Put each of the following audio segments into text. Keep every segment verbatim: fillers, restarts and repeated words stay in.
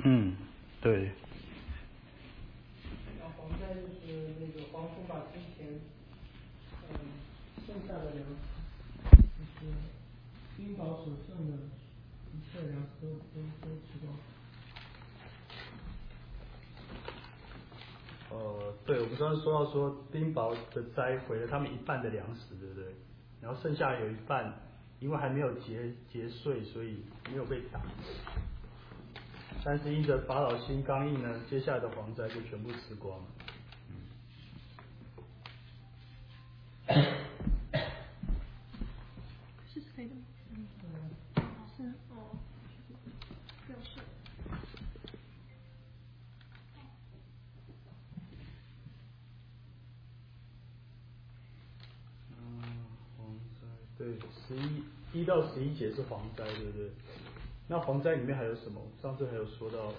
嗯，对。 然后蝗灾就是那个黄蜂把之前嗯剩下的粮食，就是冰雹所剩的一切粮食都都都吃光。 呃，对，我们刚刚说到说冰雹的灾毁了他们一半的粮食，对不对？然后剩下有一半，因为还没有结结穗，所以没有被打。但是因着法老心刚硬呢，接下来的蝗灾就全部吃光了。 是谁的吗？嗯，是哦，表示。 嗯，蝗灾，对，十一一到十一节是蝗灾，对不对？那蝗灾里面还有什么？上次还有说到，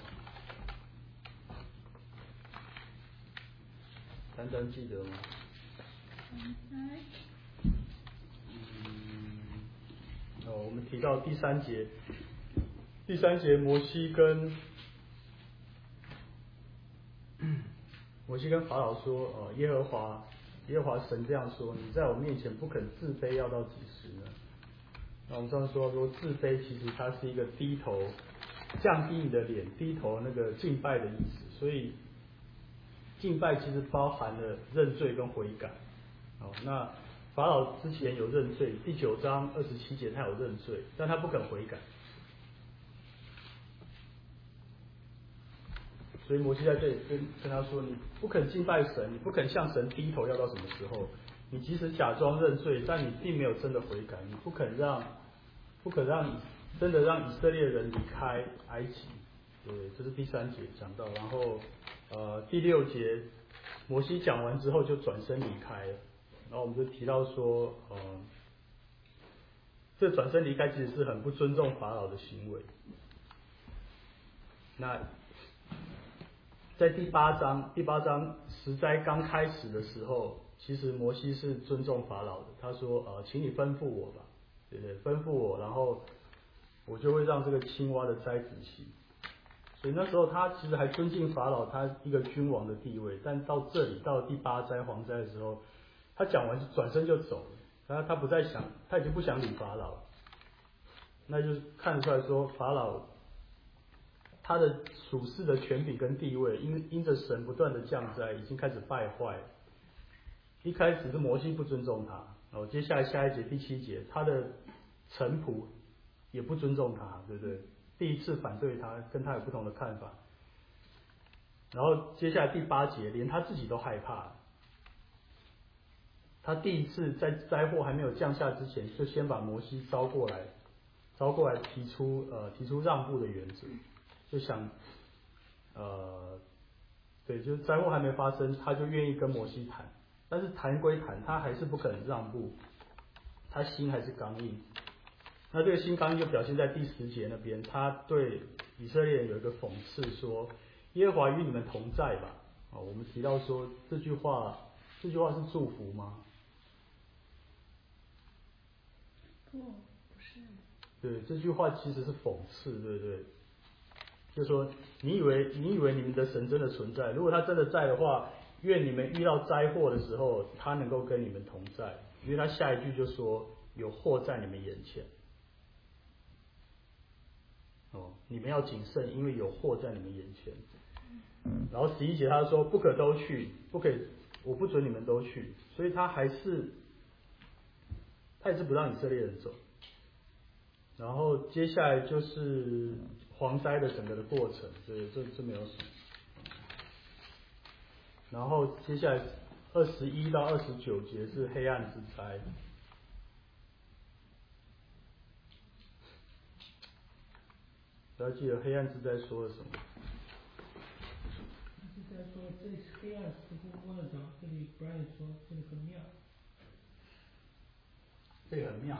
丹丹记得吗？ 蝗灾。 嗯，哦，我们提到第三节，第三节摩西跟摩西跟法老说，呃，耶和华耶和华神这样说，你在我面前不肯自卑，要到几时呢？那我们上次说说自卑，其实它是一个低头，降低你的脸，低头那个敬拜的意思。所以敬拜其实包含了认罪跟悔改。哦，那法老之前有认罪，第九章二十七节他有认罪，但他不肯悔改。所以摩西在这里跟跟他说，你不肯敬拜神，你不肯向神低头，要到什么时候？你即使假装认罪，但你并没有真的悔改，你不肯让，不肯让真的让以色列人离开埃及。对，这是第三节讲到，然后呃第六节摩西讲完之后就转身离开了，然后我们就提到说，呃，这转身离开其实是很不尊重法老的行为。那在第八章，第八章十灾刚开始的时候，其实摩西是尊重法老的。他说：“呃，请你吩咐我吧，对不对？吩咐我，然后我就会让这个青蛙的灾止息。”所以那时候他其实还尊敬法老，他一个君王的地位。但到这里，到第八灾蝗灾的时候，他讲完转身就走了，他他不再想，他已经不想理法老了。那就看得出来说，法老他的属世的权柄跟地位，因因着神不断的降灾，已经开始败坏。一开始是摩西不尊重他，然后接下来下一节第七节，他的臣仆也不尊重他，对不对？第一次反对他，跟他有不同的看法。然后接下来第八节，连他自己都害怕。他第一次在灾祸还没有降下之前，就先把摩西招过来，招过来提出呃提出让步的原则。就想，呃，对，就是灾祸还没发生，他就愿意跟摩西谈，但是谈归谈，他还是不肯让步，他心还是刚硬。那这个心刚硬就表现在第十节那边，他对以色列人有一个讽刺说：“耶和华与你们同在吧。”啊，我们提到说这句话，这句话是祝福吗？ 不，不是。 对，这句话其实是讽刺，对不对？就说你以为你以为你们的神真的存在，如果他真的在的话，愿你们遇到灾祸的时候，他能够跟你们同在。因为他下一句就说有祸在你们眼前，哦，你们要谨慎，因为有祸在你们眼前。然后十一节他说不可都去，不可以，我不准你们都去，所以他还是他还是不让以色列人走。然后接下来就是蝗灾的整个的过程，对，这这没有什么。然后接下来二十一到二十九节是黑暗之灾。大家记得黑暗之灾说了什么？ 是在说这黑暗似乎摸得着，这里 Brian 说这里很妙。 这个很妙。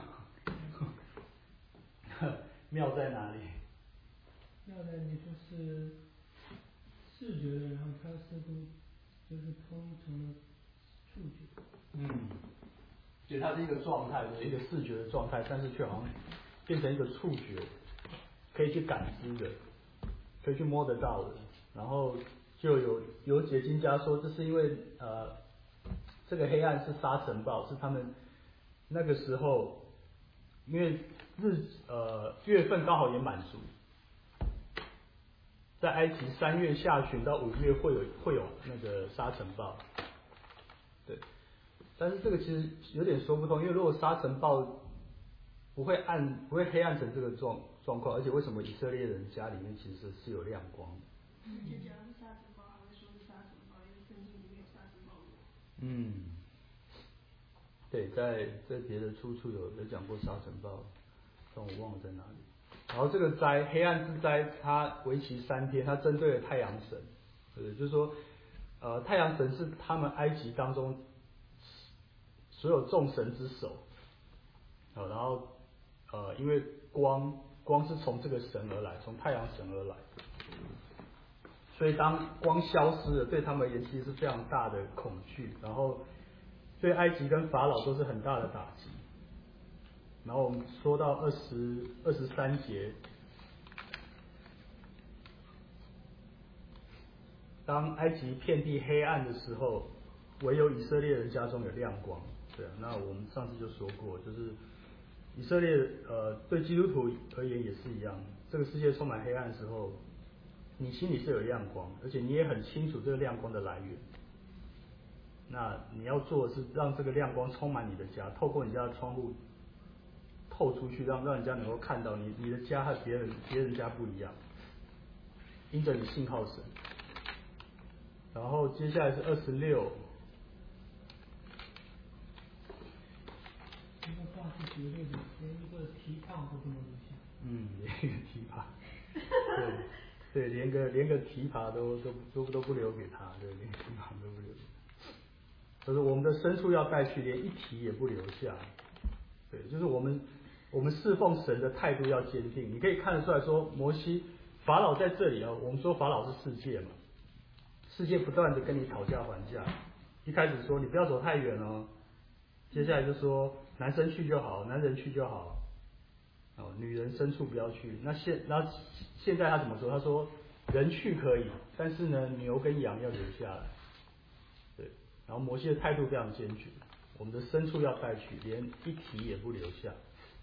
妙在哪里？ 妙在你说是视觉的，然后它似乎就是通成了触觉。 嗯，就它是一个状态，一个视觉的状态，但是却好像变成一个触觉，可以去感知的。 可以去摸得到的。然后就有有解经家说，这是因为呃这个黑暗是沙尘暴，是他们那个时候因为日呃月份刚好也满足，在埃及三月下旬到五月会有会有那个沙尘暴，对。但是这个其实有点说不通，因为如果沙尘暴不会暗不会黑暗成这个状状况，而且为什么以色列人家里面其实是有亮光的？ 嗯，就讲是沙尘暴，还会说是沙尘暴，因为圣经里面有沙尘暴过。 嗯，对，在在别的处处有有讲过沙尘暴，但我忘了在哪里。然后这个灾黑暗之灾，它为期三天，它针对了太阳神，对，就是说，呃，太阳神是他们埃及当中所有众神之首，呃，然后呃，因为光光是从这个神而来，从太阳神而来，所以当光消失了，对他们而言其实是非常大的恐惧，然后对埃及跟法老都是很大的打击。然后我们说到二十二十三节，当埃及遍地黑暗的时候，唯有以色列人家中有亮光。对啊，那我们上次就说过，就是以色列呃对基督徒而言也是一样，这个世界充满黑暗的时候，你心里是有亮光，而且你也很清楚这个亮光的来源。那你要做的是让这个亮光充满你的家，透过你家的窗户透出去，让让人家能够看到你你的家和别人别人家不一样，因着你信靠神。然后接下来是二十六， 这个话是绝对的，连一个提倡都不能留下。 嗯，连一个提拔，对对，连个连个提拔都都都都不留给他，对，连提拔都不留给他。就是我们的牲畜要带去，连一提也不留下。对，就是我们我们侍奉神的态度要坚定。你可以看得出来说，摩西法老在这里啊，我们说法老是世界嘛。世界不断的跟你讨价还价，一开始说你不要走太远哦，接下来就说男生去就好，男人去就好，哦，女人牲畜不要去。那现然后现在他怎么说？他说人去可以，但是呢牛跟羊要留下来。对，然后摩西的态度非常坚决，我们的牲畜要带去，连一蹄也不留下。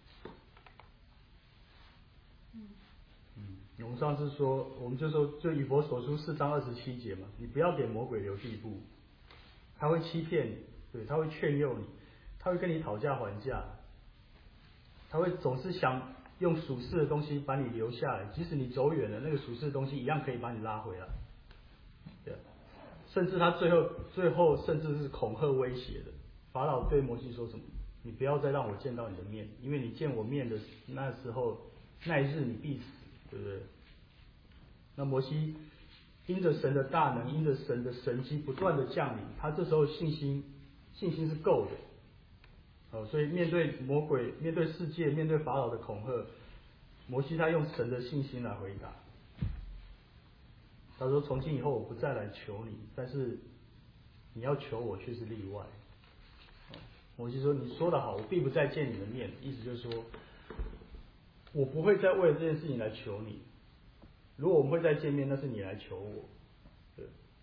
嗯，我们上次说，我们就说，就以弗所书四章二十七节嘛，你不要给魔鬼留地步，他会欺骗你，对，他会劝诱你，他会跟你讨价还价，他会总是想用属世的东西把你留下来，即使你走远了，那个属世的东西一样可以把你拉回来，对，甚至他最后最后甚至是恐吓威胁的。法老对摩西说什么？你不要再让我见到你的面，因为你见我面的那时候，那一日你必死。对不对？那摩西因着神的大能，因着神的神迹不断的降临，他这时候信心信心是够的，哦，所以面对魔鬼、面对世界、面对法老的恐吓，摩西他用神的信心来回答。他说：“从今以后我不再来求你，但是你要求我却是例外。”摩西说：“你说得好，我必不再见你的面。”意思就是说，我不会再为了这件事情来求你。如果我们会再见面，那是你来求我。对。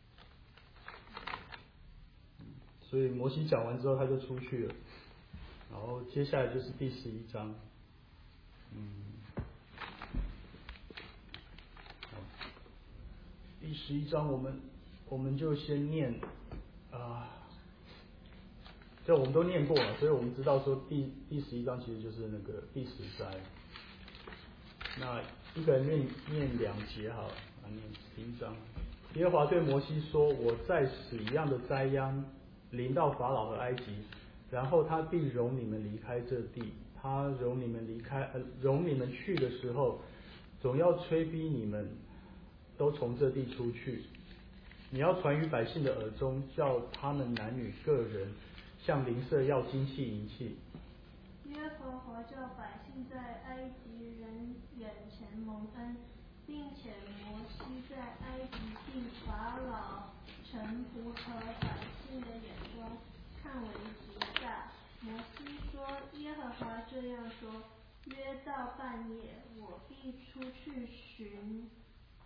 所以摩西讲完之后，他就出去了。然后接下来就是第十一章。嗯。第十一章我们我们就先念啊，这我们都念过了，所以我们知道说第第十一章其实就是那个第十灾。那一个人念念两节好了，啊，念十一章。耶和华对摩西说：“我再使一样的灾殃临到法老和埃及，然后他必容你们离开这地。他容你们离开，呃，容你们去的时候，总要催逼你们都从这地出去。你要传于百姓的耳中，叫他们男女个人向邻舍要金器银器。” 耶和华叫百姓在埃及人眼前蒙恩，并且摩西在埃及地法老臣仆和百姓的眼中看为极大。摩西说：“耶和华这样说：约到半夜，我必出去寻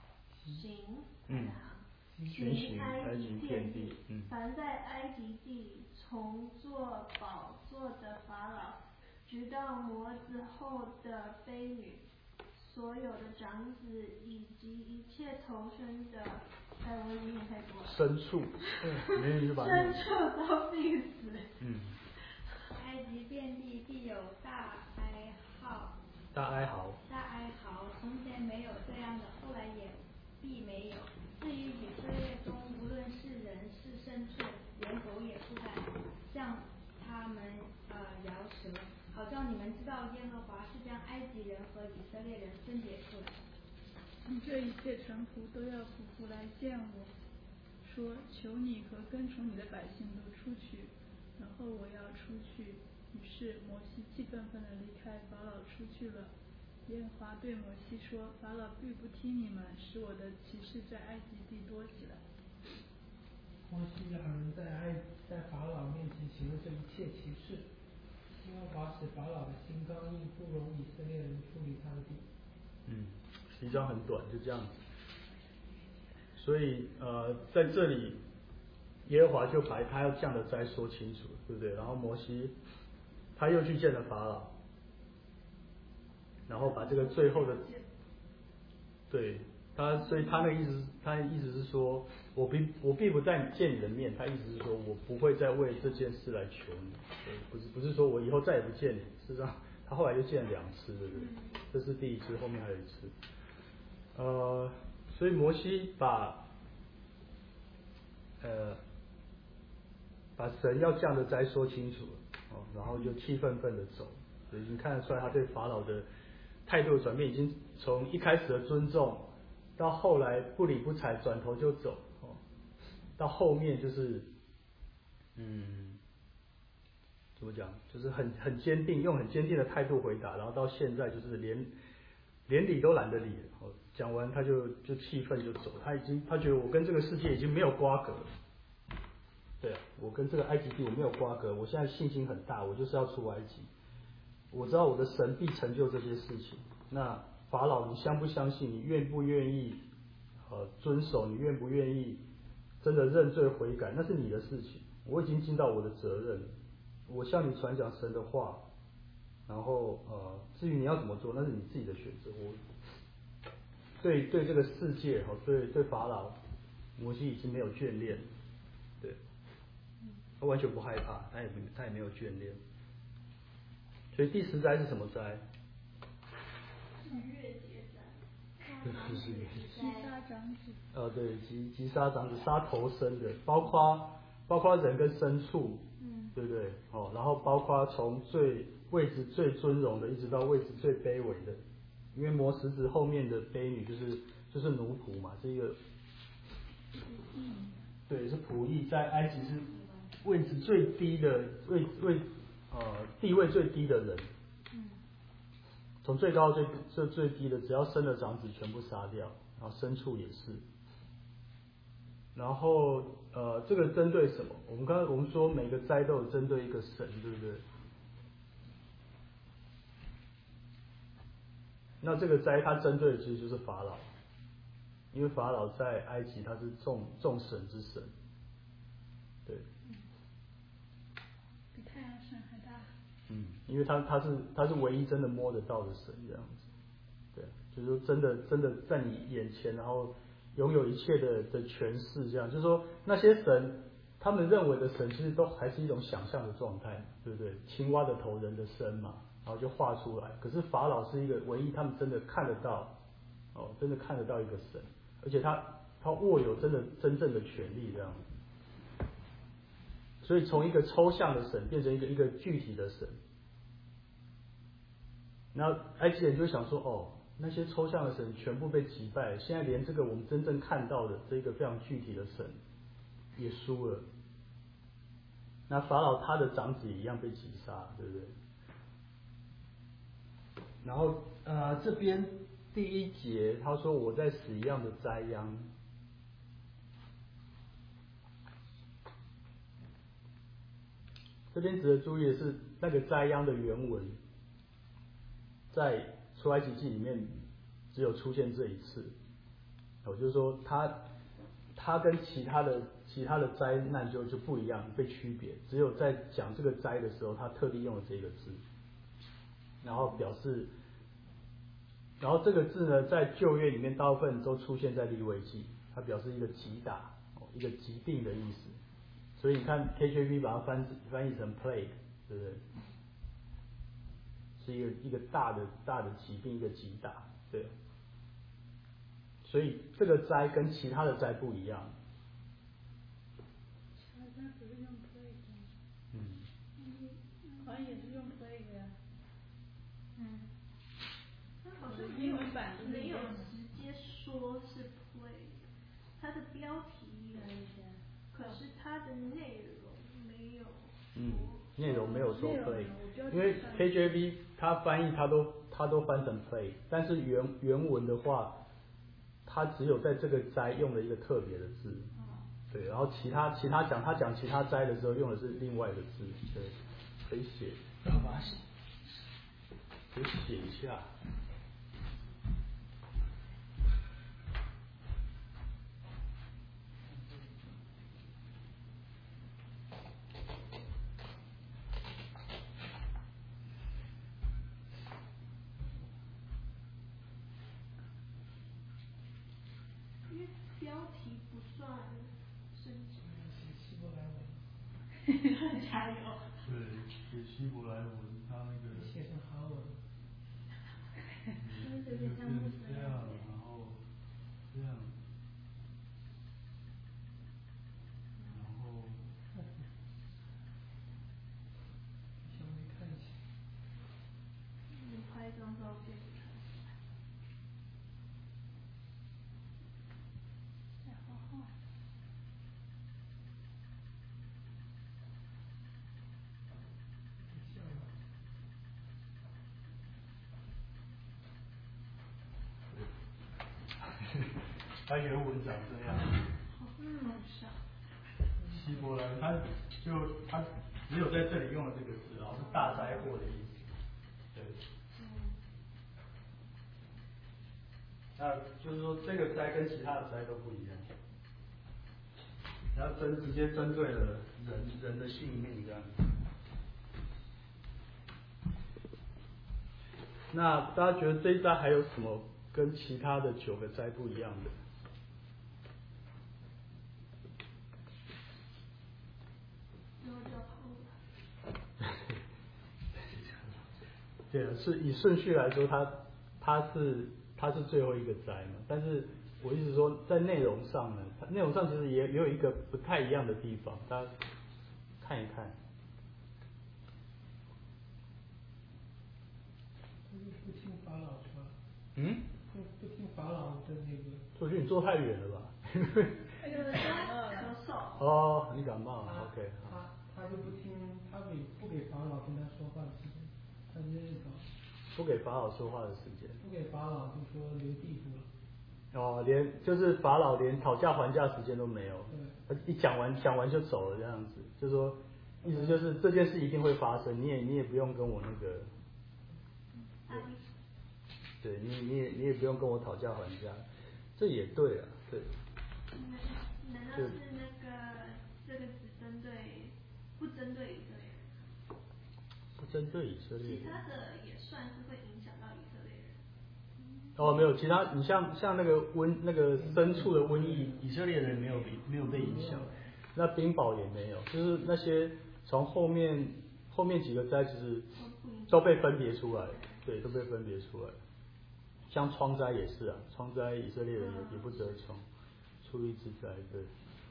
行， 嗯， 行埃及遍地， 嗯， 凡在埃及地从做宝座的法老，直到磨子后的婢女，所有的长子以及一切投生的，哎，我已经念太多了。 牲畜，嗯，没人就把牲畜都必死。 嗯。 埃及遍地必有大哀号。 大哀嚎。 大哀嚎，从前没有这样的，后来也必没有。至于以色列中，无论是人是牲畜，连狗也不敢向他们呃摇舌，好叫你们知道耶和华是将埃及人和以色列人分别出来。 这一切臣仆都要匍匐来见我，说：求你和跟从你的百姓都出去，然后我要出去。于是摩西气愤愤地离开法老出去了。耶和华对摩西说：法老必不听你们，使我的骑士在埃及地多起来。 摩西二人在埃在法老面前行了这一切奇事，耶和华使法老的心刚硬，不容以色列人出离他的地。 嗯，十一章很短，就这样子。所以呃，在这里，耶和华就把他要降的灾说清楚，对不对？然后摩西他又去见了法老，然后把这个最后的，对他，所以他那个意思，他的意思是说，我并我并不再见你的面，他意思是说我不会再为这件事来求你，对，不是不是说我以后再也不见你，事实上他后来就见了两次，对不对？这是第一次，后面还有一次，呃，所以摩西把呃把神要降的灾说清楚了，哦，然后就气愤愤的走，所以已经看得出来他对法老的态度的转变，已经从一开始的尊重，到后来不理不睬，转头就走，哦，到后面就是嗯怎么讲，就是很很坚定，用很坚定的态度回答，然后到现在就是连连理都懒得理，哦，讲完他就就气愤就走，他已经他觉得我跟这个世界已经没有瓜葛了。对，我跟这个埃及地我没有瓜葛，我现在信心很大，我就是要出埃及。我知道我的神必成就这些事情。那法老，你相不相信？你愿不愿意呃遵守？你愿不愿意真的认罪悔改？那是你的事情。我已经尽到我的责任，我向你传讲神的话。然后呃，至于你要怎么做，那是你自己的选择。我对对这个世界哈，对对法老，摩西已经没有眷恋，对。他完全不害怕，他也没他也没有眷恋，所以第十灾是什么灾？ 逾越节灾， 就是击杀长子。 呃，对，击击杀长子，杀头生的，包括包括人跟牲畜，嗯，对不对？哦，然后包括从最位置最尊荣的，一直到位置最卑微的，因为磨石子后面的婢女就是就是奴仆嘛，是一个，嗯，对，是仆役，在埃及是位置最低的位位呃地位最低的人，嗯，从最高最最最低的，只要生了长子全部杀掉，然后牲畜也是。然后呃，这个针对什么？我们刚才我们说每个灾都有针对一个神，对不对？那这个灾它针对的其实就是法老，因为法老在埃及他是众众神之神，对。 比太阳神还大。 嗯，因为他他是他是唯一真的摸得到的神这样子，对，就是说真的真的在你眼前，然后拥有一切的的权势，这样就是说那些神他们认为的神，其实都还是一种想象的状态，对不对？青蛙的头，人的身嘛，然后就画出来。可是法老是一个唯一他们真的看得到，哦，真的看得到一个神，而且他他握有真的真正的权利这样子。所以从一个抽象的神变成一个一个具体的神，然后埃及人就想说，哦，那些抽象的神全部被击败，现在连这个我们真正看到的这个非常具体的神也输了。那法老他的长子也一样被击杀，对不对？然后呃这边第一节他说我在死一样的灾殃。这边值得注意的是，那个灾殃的原文，在出埃及记里面只有出现这一次， 哦，就是说它它跟其他的其他的灾难就就不一样，被区别。只有在讲这个灾的时候，他特地用了这个字，然后表示，然后这个字呢，在旧约里面大部分都出现在利未记，它表示一个击打，一个疾病的意思。所以你看 K J V 把它翻翻译成 plague， 对不对？是一个一个大的大的疾病，一个击打，对。所以这个灾跟其他的灾不一样。 其他灾不是用 plague 吗？ 嗯。 好像也是用 plague 呀。 嗯。它好像英文版没有直接说是 plague， 它的标题有一些，可是它的内容没有。 嗯，内容没有说 plague， 因为 K K J V 它翻译它都它都翻成 plague， 但是原原文的话。他只有在这个灾用了一个特别的字，对，然后其他其他讲他讲其他灾的时候用的是另外的字，对，可以写，然后把它写，可以写一下。 标题不算是希伯来文。 加油。 对，写希伯来文，他那个。 写成韩文。 嗯，有点像穆斯林。 这样，然后这样，然后。 稍微看一下。 你拍一张照片。 在画画。 它原文长这样。 嗯，是。 希伯来，它就它只有在这里用了这个字，然后是大灾祸的意思。对。 嗯。 那就是说，这个灾跟其他的灾都不一样。然后针直接针对了人人的性命这样。那大家觉得这一灾还有什么跟其他的九个灾不一样的？对啊，是以顺序来说，它它是它是最后一个灾嘛。但是我意思说，在内容上呢，内容上其实也也有一个不太一样的地方，大家看一看。 不听法老是吧？ 嗯？ 不不听法老的那个。 我觉得你坐太远了吧？ 那个感冒了。 哦，你感冒了 ，OK。 他他就不听，他给不给法老跟他说话的时间，他直接就走。 不给法老说话的时间。 不给法老就说留地步了。 哦，连就是法老连讨价还价时间都没有。 对。 他一讲完讲完就走了这样子，就说意思就是这件事一定会发生，你也你也不用跟我那个。对你你也你也不用跟我讨价还价，这也对啊，对。 难道是那个这个只针对不针对以色列人？ 不针对以色列人。 其他的也算是会影响到以色列人。 哦，没有，其他你像像那个瘟那个牲畜的瘟疫，以色列人没有没有被影响，那冰雹也没有，就是那些从后面后面几个灾其实都被分别出来，对，都被分别出来。像疮灾也是啊，疮灾以色列人也也不得宠，出一之灾，对。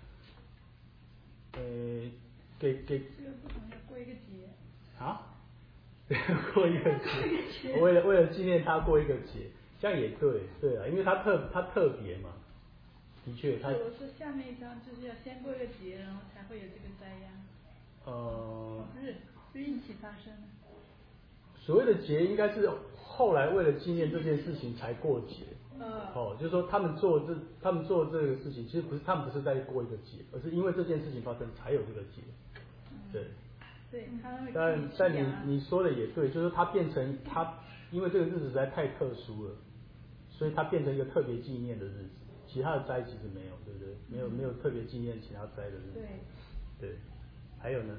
呃，给给。 这个不同要过一个节。 啊？对，过一个节，为了为了纪念他过一个节，这样也对，对啊，因为他特他特别嘛，的确他。 我说下面一章就是要先过一个节，然后才会有这个灾殃。 呃。 不是，是一起发生的。 所谓的节应该是后来为了纪念这件事情才过节。哦，就是说他们做这他们做这个事情，其实不是他们不是在过一个节，而是因为这件事情发生才有这个节。对。 对， 但但你你说的也对，就是它变成它，因为这个日子实在太特殊了，所以它变成一个特别纪念的日子， 其他的灾其实没有，对不对？没有没有特别纪念其他灾的日子。 对。 对。还有呢？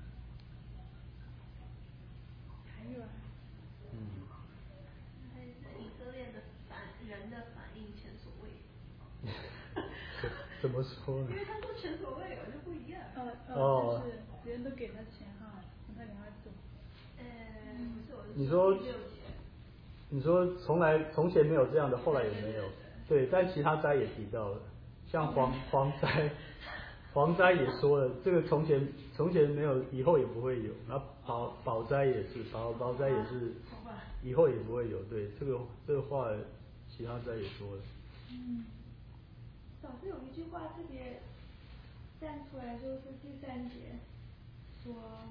还有啊。 嗯。 还是以色列的反人的反应前所未有。 怎么说呢？ 因为他说前所未有就不一样。 哦哦，就是别人都给他钱哈，让他赶快走。 呃，不是，我是你说第六节。 你说从来从前没有这样的，后来也没有。对，但其他灾也提到了，像蝗蝗灾，蝗灾也说了，这个从前从前没有，以后也不会有。然后宝宝灾也是，宝宝灾也是，以后也不会有。对，这个这个话，其他灾也说了。 嗯。老师有一句话特别站出来，就是第三节说，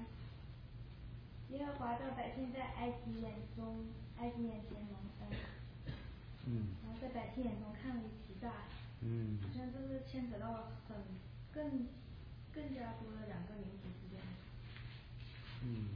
耶和华的百姓在埃及眼中，埃及眼前蒙恩。 嗯。 然后在百姓眼中看为极大。 嗯。 好像这是牵扯到很更更加多的两个民族之间。 嗯。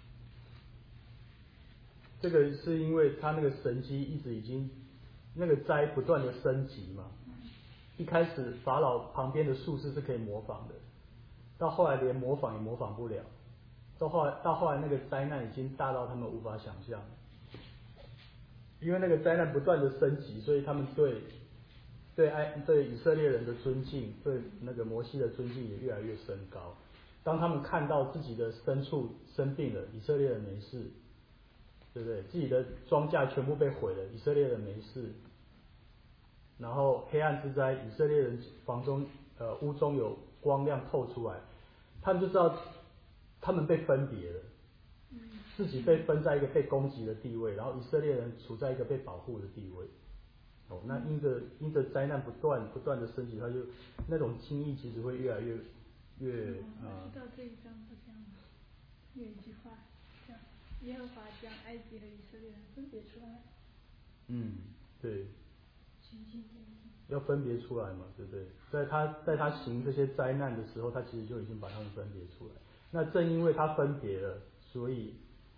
这个是因为他那个神迹一直已经那个灾不断的升级嘛。一开始法老旁边的术士是可以模仿的，到后来连模仿也模仿不了，到后来到后来那个灾难已经大到他们无法想象。因为那个灾难不断的升级，所以他们对对爱对以色列人的尊敬，对那个摩西的尊敬也越来越升高。当他们看到自己的牲畜生病了，以色列人没事，对不对？自己的庄稼全部被毁了，以色列人没事。然后黑暗之灾，以色列人房中呃屋中有光亮透出来，他们就知道他们被分别了。自己被分在一个被攻击的地位，然后以色列人处在一个被保护的地位。哦，那因着因着灾难不断不断的升级，他就那种经意其实会越来越越啊。到这一章是这样的，有一句话，叫耶和华将埃及和以色列人分别出来。 嗯，对。要分别出来嘛，对不对？在他在他行这些灾难的时候，他其实就已经把他们分别出来。那正因为他分别了，所以。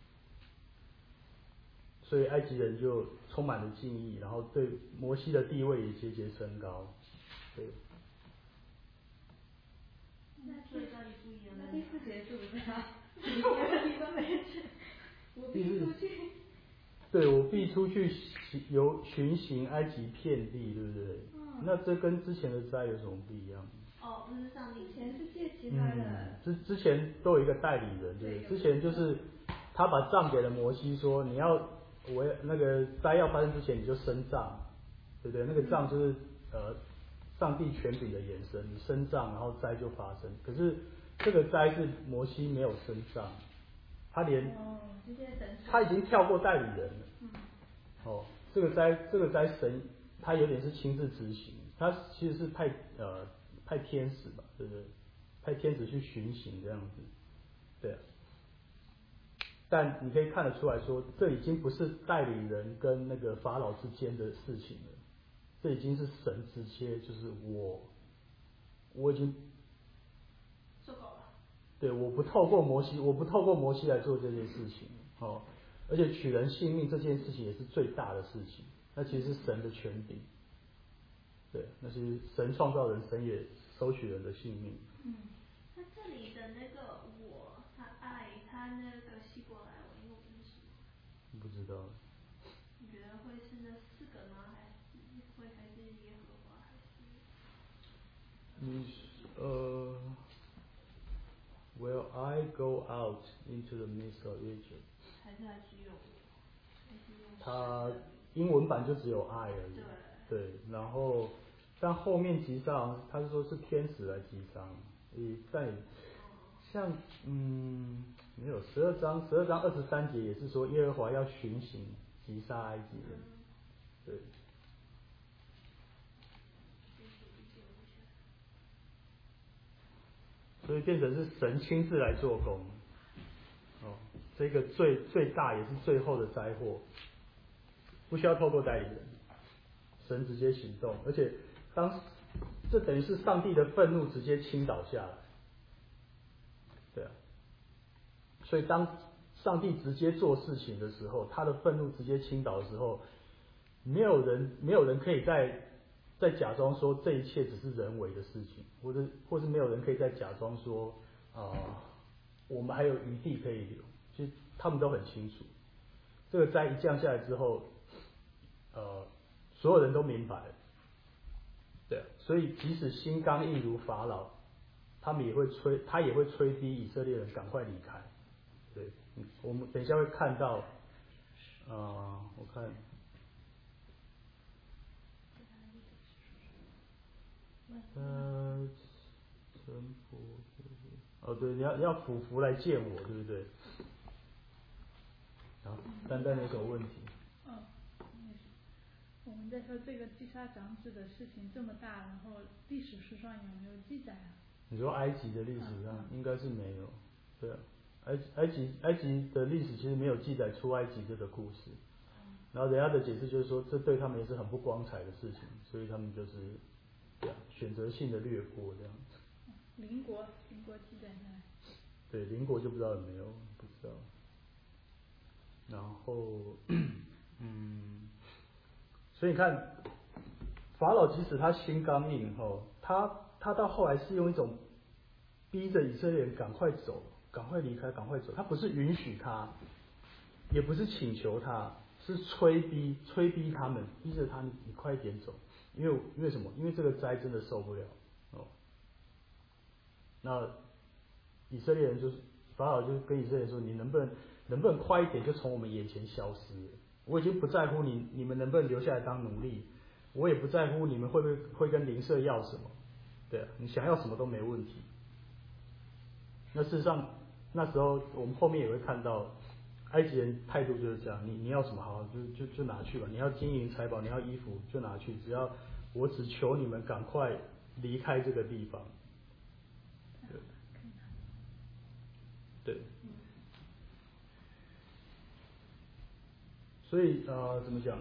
所以埃及人就充满了敬意，然后对摩西的地位也节节升高。对。 那最高里不一样。 那第四节是不是啊？你别的地方没去，我必出去。 对，我必出去游巡行埃及遍地，对不对？嗯。那这跟之前的灾有什么不一样？ 哦，不是上帝， 之前是借其他的。 嗯，之之前都有一个代理人，对不对？之前就是他把杖给了摩西，说你要。我那个灾要发生之前，你就升杖，对不对？那个杖就是呃上帝权柄的延伸，你升杖，然后灾就发生。可是这个灾是摩西没有升杖，他连他已经跳过代理人了。哦，这个灾这个灾神他有点是亲自执行，他其实是派呃派天使吧，对不对？派天使去巡行这样子，对啊。但你可以看得出来说，这已经不是代理人跟那个法老之间的事情了，这已经是神直接，就是我，我已经受够了。 对，我不透过摩西，我不透过摩西来做这件事情，哦，而且取人性命这件事情也是最大的事情，那其实是神的权柄，对，那是神创造人，神也收取人的性命。 嗯，那这里的那个我，他爱他那个希伯来文用的是什么？ 不知道。 你觉得会是那四个吗？还是会还是耶和华还是？ 你呃 ，Will I go out into the midst of Egypt？ 还是他只有我？ 他英文版就只有爱而已。对。对，然后但后面击杀，他是说是天使来击杀，诶，但像嗯没有十二章十二章二十三节也是说耶和华要巡行击杀埃及人，对。所以变成是神亲自来做工，哦，这个最最大也是最后的灾祸，不需要透过代理人，神直接行动，而且当这等于是上帝的愤怒直接倾倒下来，对啊，所以当上帝直接做事情的时候，他的愤怒直接倾倒的时候，没有人没有人可以再再假装说这一切只是人为的事情，或者或是没有人可以再假装说啊、呃，我们还有余地可以留。其实他们都很清楚，这个灾一降下来之后，呃，所有人都明白了，对，所以即使心刚硬如法老，他们也会催，他也会催逼以色列人赶快离开。对，我们等一下会看到，呃，我看。呃，臣仆，哦对，你要你要俯伏来见我，对不对？啊，丹丹有什么问题？ 哦，我们在说这个击杀长子的事情这么大，然后历史书上有没有记载啊？ 你说埃及的历史上应该是没有，对啊，埃埃及埃及的历史其实没有记载出埃及这个故事，然后人家的解释就是说，这对他们也是很不光彩的事情，所以他们就是这样选择性的略过这样子。 邻国，邻国记载下来。 对，邻国就不知道有没有，不知道。然后，嗯，所以你看，法老即使他心刚硬后，他他到后来是用一种逼着以色列人赶快走，赶快离开，赶快走。他不是允许他，也不是请求他，是催逼，催逼他们，逼着他你你快点走，因为因为什么？因为这个灾真的受不了哦。那以色列人就是法老就跟以色列人说，你能不能能不能快一点就从我们眼前消失？我已经不在乎你你们能不能留下来当奴隶，我也不在乎你们会不会会跟邻舍要什么，对啊，你想要什么都没问题。那事实上那时候我们后面也会看到，埃及人态度就是这样，你你要什么好就就就拿去吧，你要金银财宝，你要衣服就拿去，只要我只求你们赶快离开这个地方。对，对，所以呃怎么讲？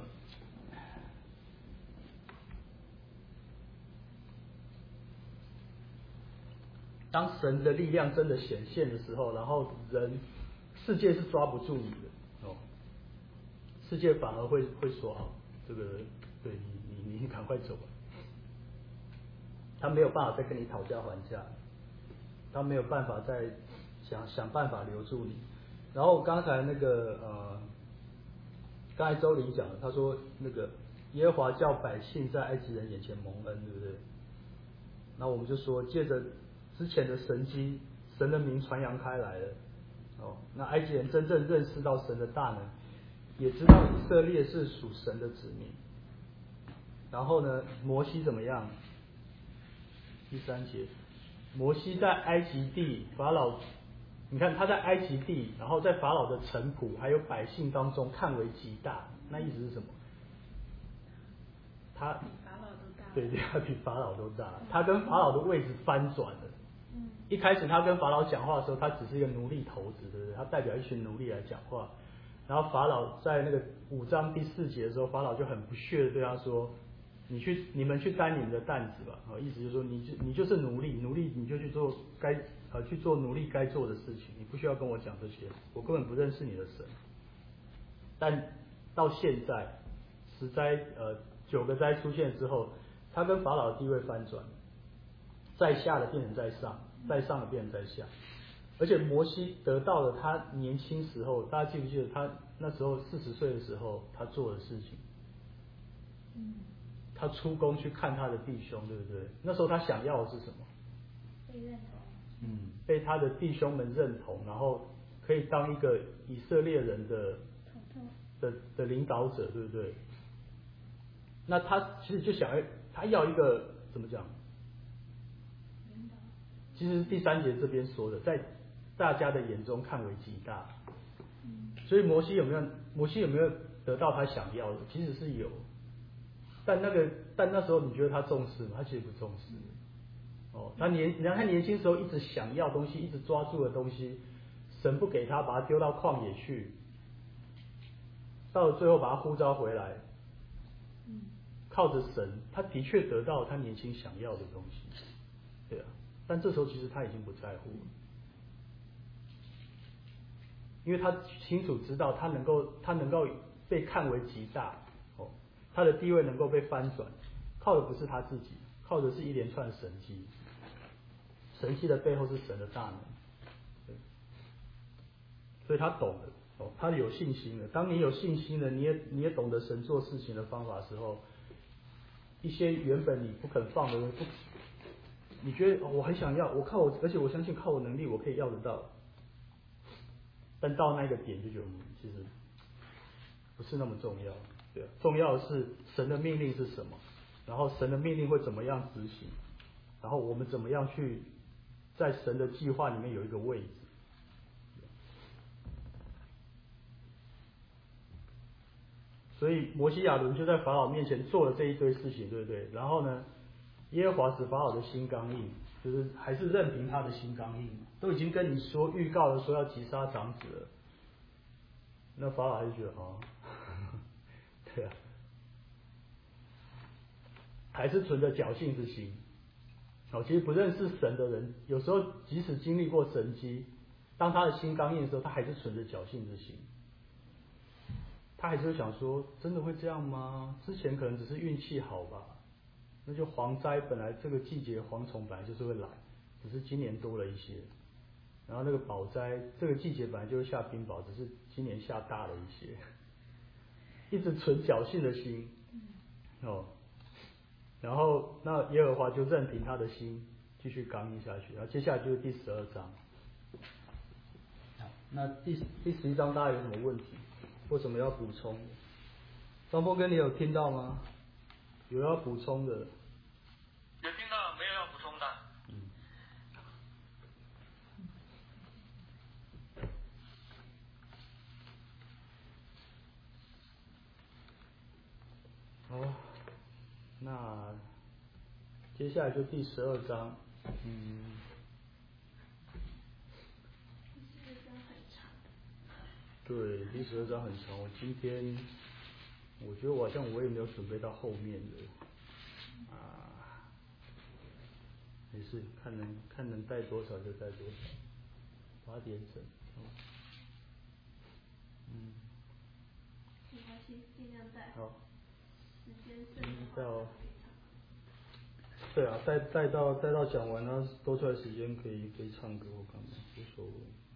当神的力量真的显现的时候，然后人世界是抓不住你的哦，世界反而会会说好，这个对你你你赶快走吧，他没有办法再跟你讨价还价，他没有办法再想想办法留住你。然后刚才那个呃，刚才周林讲了，他说那个耶和华叫百姓在埃及人眼前蒙恩，对不对？那我们就说借着之前的神迹，神的名传扬开来了，哦，那埃及人真正认识到神的大能，也知道以色列是属神的子民。然后呢，摩西怎么样？第三节，摩西在埃及地法老，你看他在埃及地，然后在法老的臣仆还有百姓当中看为极大，那意思是什么？他比法老都大。 对对，他比法老都大，他跟法老的位置翻转了。一开始他跟法老讲话的时候，他只是一个奴隶头子，对不对？他代表一群奴隶来讲话。然后法老在那个五章第四节的时候，法老就很不屑的对他说：“你去，你们去担你们的担子吧。”啊，意思就是说，你就你就是奴隶，奴隶你就去做该呃去做奴隶该做的事情，你不需要跟我讲这些，我根本不认识你的神。但到现在，十灾呃九个灾出现之后，他跟法老的地位翻转，在下的变成在上，在上的变成在下。而且摩西得到了他年轻时候，大家记不记得他那时候四十岁的时候他做的事情？ 嗯， 他出宫去看他的弟兄，对不对？那时候他想要的是什么？ 被认同。 嗯，被他的弟兄们认同，然后可以当一个以色列人的的的领导者，对不对？那他其实就想要，他要一个怎么讲？ 领导。 其实是第三节这边说的，在大家的眼中看为极大。 嗯。 所以摩西有没有摩西有没有得到他想要的？其实是有，但那个但那时候你觉得他重视吗？他其实不重视。哦，他年你看他年轻时候一直想要东西，一直抓住的东西，神不给他，把他丢到旷野去，到了最后把他呼召回来。 嗯。靠着神，他的确得到他年轻想要的东西，对啊，但这时候其实他已经不在乎了，因为他清楚知道他能够他能够被看为极大，哦，他的地位能够被翻转， 靠的不是他自己，靠的是一连串神迹。神迹的背后是神的大能，对，所以他懂的哦，他有信心的。当你有信心了，你也你也懂得神做事情的方法的时候，一些原本你不肯放的人，不，你觉得、哦、我很想要，我靠我，而且我相信靠我能力我可以要得到，但到那个点就觉得、嗯、其实不是那么重要，对啊，重要的是神的命令是什么，然后神的命令会怎么样执行，然后我们怎么样去在神的计划里面有一个位置。所以摩西亚伦就在法老面前做了这一堆事情，对不对？然后呢，耶和华使法老的心刚硬，就是还是任凭他的心刚硬，都已经跟你说预告了说要击杀长子了，那法老还是觉得啊，对啊，还是存着侥幸之心。哦，其实不认识神的人，有时候即使经历过神迹，当他的心刚硬的时候，他还是存着侥幸之心。他还是会想说，真的会这样吗？之前可能只是运气好吧。那就蝗灾本来这个季节蝗虫本来就是会来，只是今年多了一些。然后那个雹灾这个季节本来就会下冰雹，只是今年下大了一些。一直存侥幸的心，哦。然后那耶和华就任凭他的心继续刚硬下去。然后接下来就是第十二章。那第第十一章大家有什么问题？或什么要补充？张峰哥，你有听到吗？有要补充的？ 有听到，没有要补充的。 嗯。哦，那接下来就第十二章，嗯。 第十二章很长。 对，第十二章很长。我今天，我觉得我好像我也没有准备到后面的，啊，没事，看能看能带多少就带多少，八点整，嗯。 没关系，尽量带。 好。 时间剩的话。 对啊，带带到带到讲完，那多出来时间可以可以唱歌或干嘛，无所谓。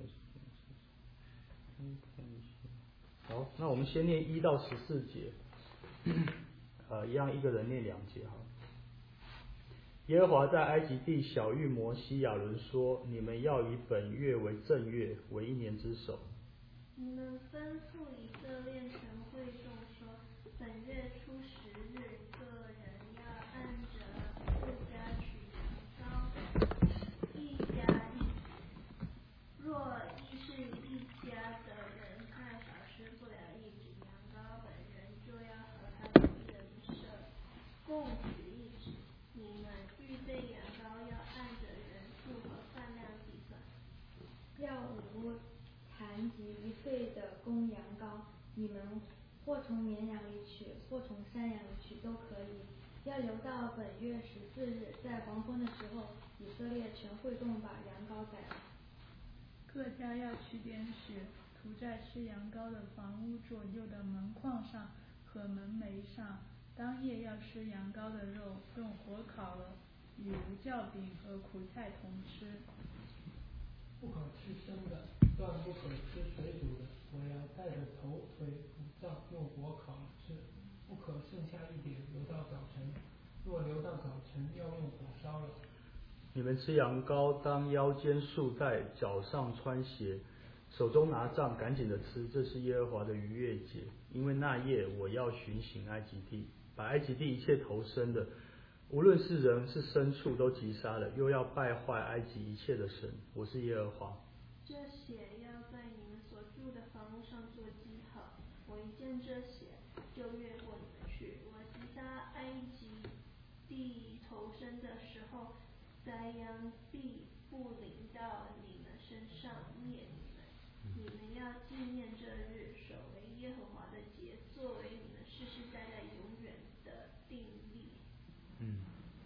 好，那我们先念一到十四节，呃，一样一个人念两节哈。耶和华在埃及地晓谕摩西亚伦说：你们要以本月为正月，为一年之首。 你们吩咐以色列全会众说：本月初十日，个人要按着自家取羊羔，一家一只。若亦是一家的人太少吃不了一只羊羔，本人就要和他的人舍共取一只。你们预备羊羔要按着人数和饭量计算。 要无残疾一岁的公羊羔，你们或从绵羊里取，或从山羊里取都可以。要留到本月十四日，在黄昏的时候，以色列全会众把羊羔宰了。 各家要取点血，涂在吃羊羔的房屋左右的门框上和门楣上。当夜要吃羊羔的肉，用火烤了，与无酵饼和苦菜同吃。 不可吃生的，断不可吃水煮的，我要带着头腿五脏用火烤了吃。不可剩下一点留到早晨，若留到早晨，要用火烧了。 你们吃羊羔，当腰间束带，脚上穿鞋，手中拿杖，赶紧的吃，这是耶和华的逾越节。因为那夜我要巡行埃及地，把埃及地一切投生的，无论是人是牲畜，都击杀了，又要败坏埃及一切的神。我是耶和华。 这血要在你们所住的房屋上做记号，我一见这血，就越过你们去。我击杀埃及地投生的时候，灾殃必不临到你们身上，灭你们。你们要纪念这日，守为耶和华的节，作为你们世世代代永远的定例。 嗯，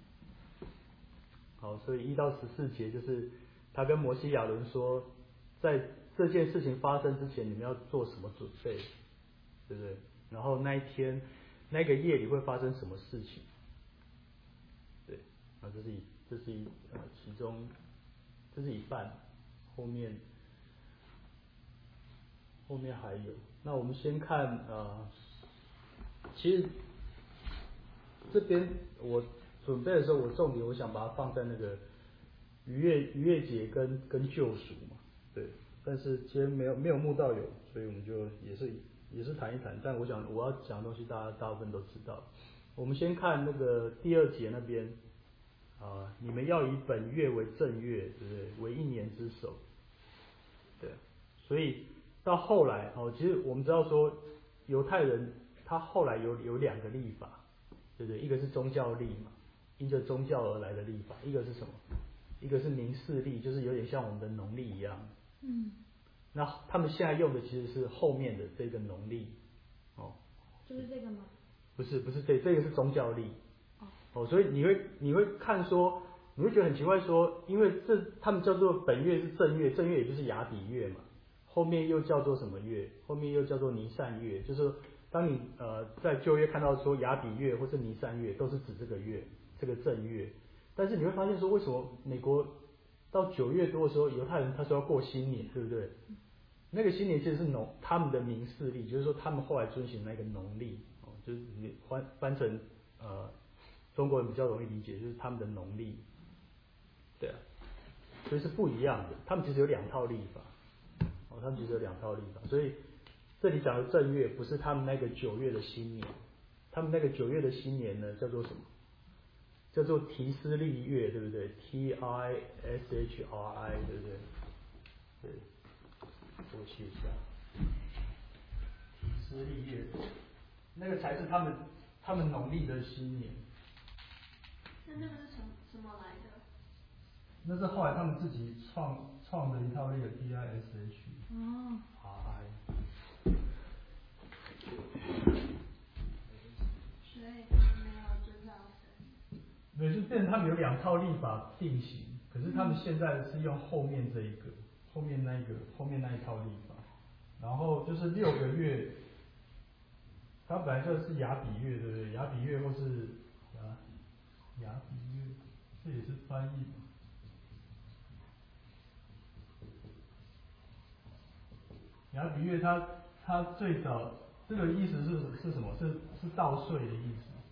好，所以一到十四节就是他跟摩西亚伦说，在这件事情发生之前，你们要做什么准备，对不对？然后那一天那个夜里会发生什么事情？ 啊，这是一这是一呃其中这是一半，后面后面还有。那我们先看呃，其实这边我准备的时候，我重点我想把它放在那个逾越逾越节跟跟救赎嘛，对。但是今天没有没有慕道友，所以我们就也是也是谈一谈。但我想我要讲的东西，大家大部分都知道。我们先看那个第二节那边啊、呃，你们要以本月为正月，对不对？为一年之首，对。所以到后来哦，其实我们知道说犹太人他后来有有两个历法，对不对？一个是宗教历嘛，因着宗教而来的历法；一个是什么？一个是民事历，就是有点像我们的农历一样。 嗯， 那他们现在用的其实是后面的这个农历，哦， 就是这个吗？ 不是，不是这这个是宗教历， 哦， 哦，所以你会你会看说，你会觉得很奇怪说，因为这他们叫做本月是正月，正月也就是亚比月嘛，后面又叫做什么月？后面又叫做尼散月，就是当你呃在旧约看到说亚比月或是尼散月，都是指这个月，这个正月，但是你会发现说，为什么美国到九月多的时候，犹太人他说要过新年，对不对？那个新年其实是农他们的民事历，就是说他们后来遵循那个农历，哦，就是你翻翻成呃中国人比较容易理解，就是他们的农历，对啊，所以是不一样的。他们其实有两套历法，哦，他们其实有两套历法，所以这里讲的正月不是他们那个九月的新年，他们那个九月的新年呢叫做什么？叫做提斯历月，对不对 ？T I S H R I， 对不对？对，我写一下，提斯历月，那个才是他们他们农历的新年。 那那个是什么什么来的？ 那是后来他们自己创创的一套那个 T I S H 哦 R I。 所以他们没有遵照神。 对，就变成他们有两套历法并行，可是他们现在是用后面这一个，后面那一个，后面那一套历法，然后就是六个月，它本来就是亚比月，对不对？亚比月或是亚亚比月，这也是翻译嘛。亚比月它它最早这个意思是是什么？是是稻穗的意思。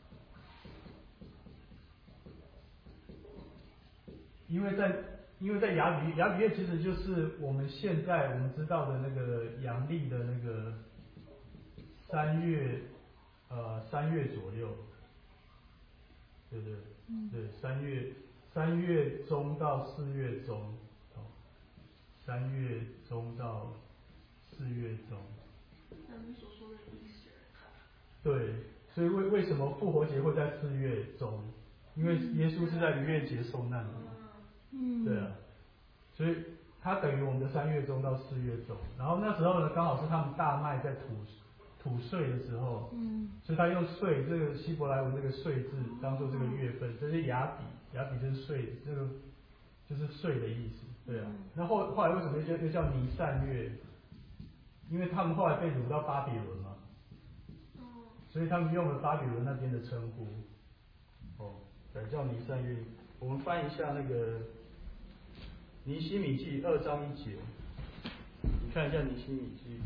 因为在因为在亚比亚比月其实就是我们现在我们知道的那个阳历的那个三月呃三月左右，对不对？ 嗯、 对，三月三月中到四月中，哦，三月中到四月中。 咱们所说的历史。 对，所以为为什么复活节会在四月中？因为耶稣是在逾越节受难的嘛。 嗯， 对啊，所以它等于我们的三月中到四月中，然后那时候呢，刚好是他们大麦在吐吐穗的时候， 嗯， 所以他用穗这个希伯来文这个穗字当做这个月份，这是亚比，亚比就是穗，这个就是穗的意思，对啊。那后后来为什么又叫又叫尼散月？因为他们后来被掳到巴比伦嘛，所以他们用了巴比伦那边的称呼，哦，改叫尼散月。我们翻一下那个尼希米记二章一节，你看一下尼希米记。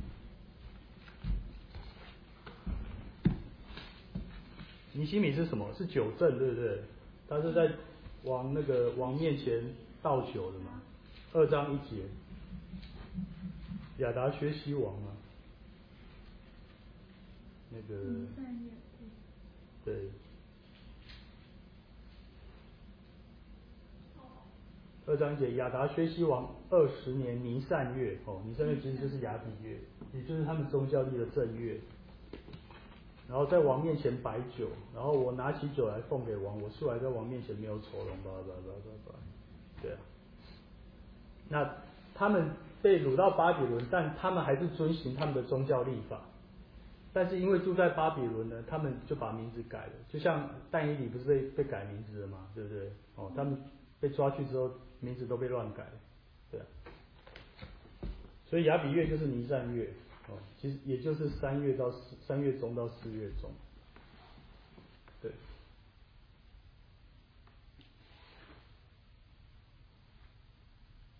尼希米是什么？是酒政，对不对？他是在王那个王面前倒酒的嘛。二章一节，亚达薛西王嘛，那个对。二章一节，亚达薛西王二十年尼散月，哦，尼散月其实就是亚比月，也就是他们宗教历的正月。然后在王面前摆酒，然后我拿起酒来奉给王，我素来在王面前没有丑容，叭叭叭叭叭，对啊。那他们被掳到巴比伦，但他们还是遵循他们的宗教历法。但是因为住在巴比伦呢，他们就把名字改了，就像但以理不是被被改名字了嘛，对不对？哦，他们被抓去之后，名字都被乱改，对啊。所以亚比月就是尼散月，哦，其实也就是三月到四三月中到四月中，对。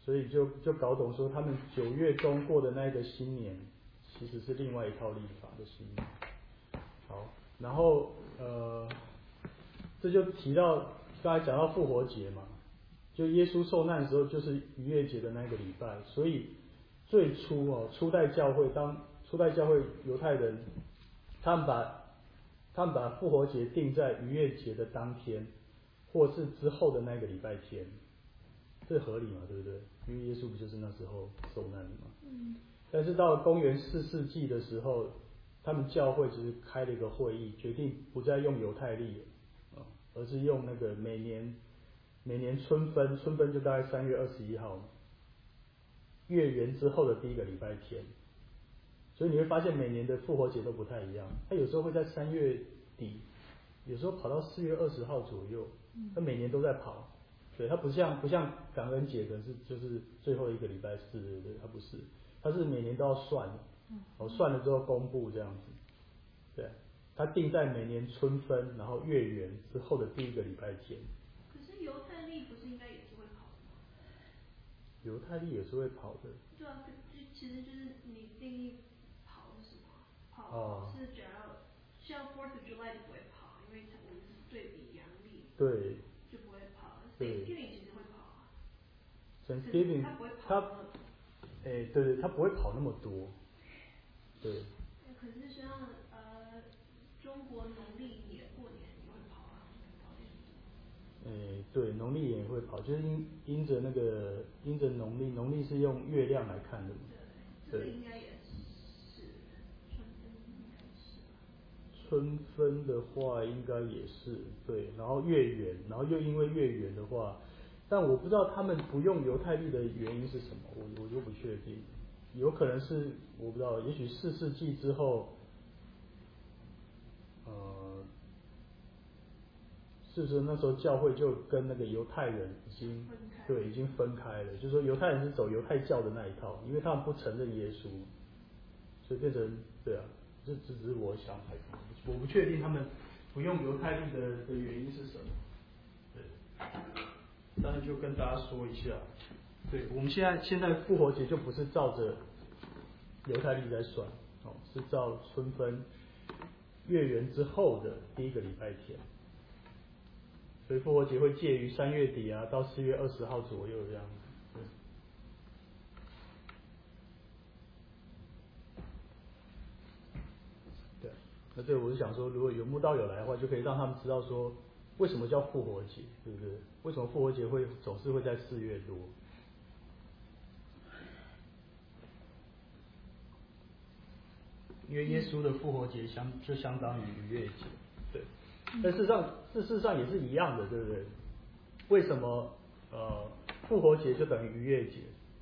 所以就就搞懂说他们九月中过的那个新年，其实是另外一套历法的新年。好，然后呃，这就提到刚才讲到复活节嘛，就耶稣受难的时候就是逾越节的那个礼拜，所以最初哦，初代教会当初代教会犹太人，他们把他们把复活节定在逾越节的当天，或是之后的那个礼拜天，这合理嘛，对不对？因为耶稣不就是那时候受难的嘛。 嗯。 但是到公元四世纪的时候，他们教会其实开了一个会议，决定不再用犹太历，啊，而是用那个每年每年春分，春分就大概三月二十一号，月圆之后的第一个礼拜天。所以你会发现每年的复活节都不太一样，它有时候会在三月底，有时候跑到四月二十号左右，它每年都在跑。对，它不像不像感恩节，可能是就是最后一个礼拜四，对不对？它不是，它是每年都要算，哦，算了之后公布这样子。对，它定在每年春分，然后月圆之后的第一个礼拜天。 可是犹太历不是应该也是会跑的吗？ 犹太历也是会跑的。 对啊，就其实就是你定义跑是什么？跑哦是只要像 Fourth of July 就不会跑，因为我们是对比阳历。 对。 就不会跑。 对。 Thanksgiving 其实会跑啊。 Thanksgiving 它不会跑它， 那么多。 哎，对对，它不会跑那么多。对。 可是像呃中国农历年过年也会跑啊，跑点多。 哎，对，农历也会跑，就是因因着那个因着农历，农历是用月亮来看的嘛。 对，这个应该也是春分应该是吧。 春分的话应该也是对，然后月圆，然后又因为月圆的话，但我不知道他们不用犹太历的原因是什么，我我就不确定，有可能是我不知道，也许四世纪之后，呃，是不是那时候教会就跟那个犹太人已经对已经分开了，就是说犹太人是走犹太教的那一套，因为他们不承认耶稣，所以变成对啊。这只是我想法，我不确定他们不用犹太历的的原因是什么。对，当然就跟大家说一下，对我们现在现在复活节就不是照着犹太历在算，哦，是照春分月圆之后的第一个礼拜天，所以复活节会介于三月底啊到四月二十号左右这样子。那对我是想说，如果有慕道友来的话，就可以让他们知道说，为什么叫复活节，对不对？为什么复活节会总是会在四月多？因为耶稣的复活节相就相当于逾越节，对。但事实上，事实上也是一样的，对不对？为什么呃复活节就等于逾越节？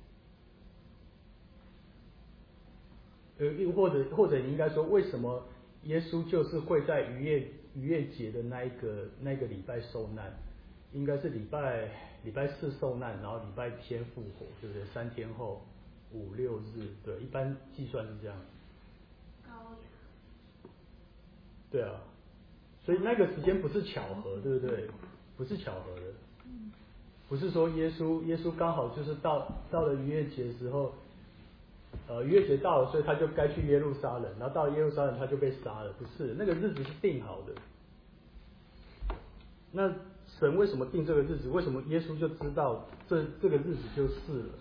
呃，或者或者你应该说，为什么耶稣就是会在逾越逾越节的那一个那个礼拜受难？应该是礼拜礼拜四受难，然后礼拜天复活，对不对？三天后五六日，对，一般计算是这样。 羔羊。 对啊，所以那个时间不是巧合，对不对？不是巧合的。不是说耶稣耶稣刚好就是到到了逾越节的时候。呃，逾越节到了，所以他就该去耶路撒冷，然后到了耶路撒冷他就被杀了，不是，那个日子是定好的。那神为什么定这个日子？为什么耶稣就知道这这个日子就是了？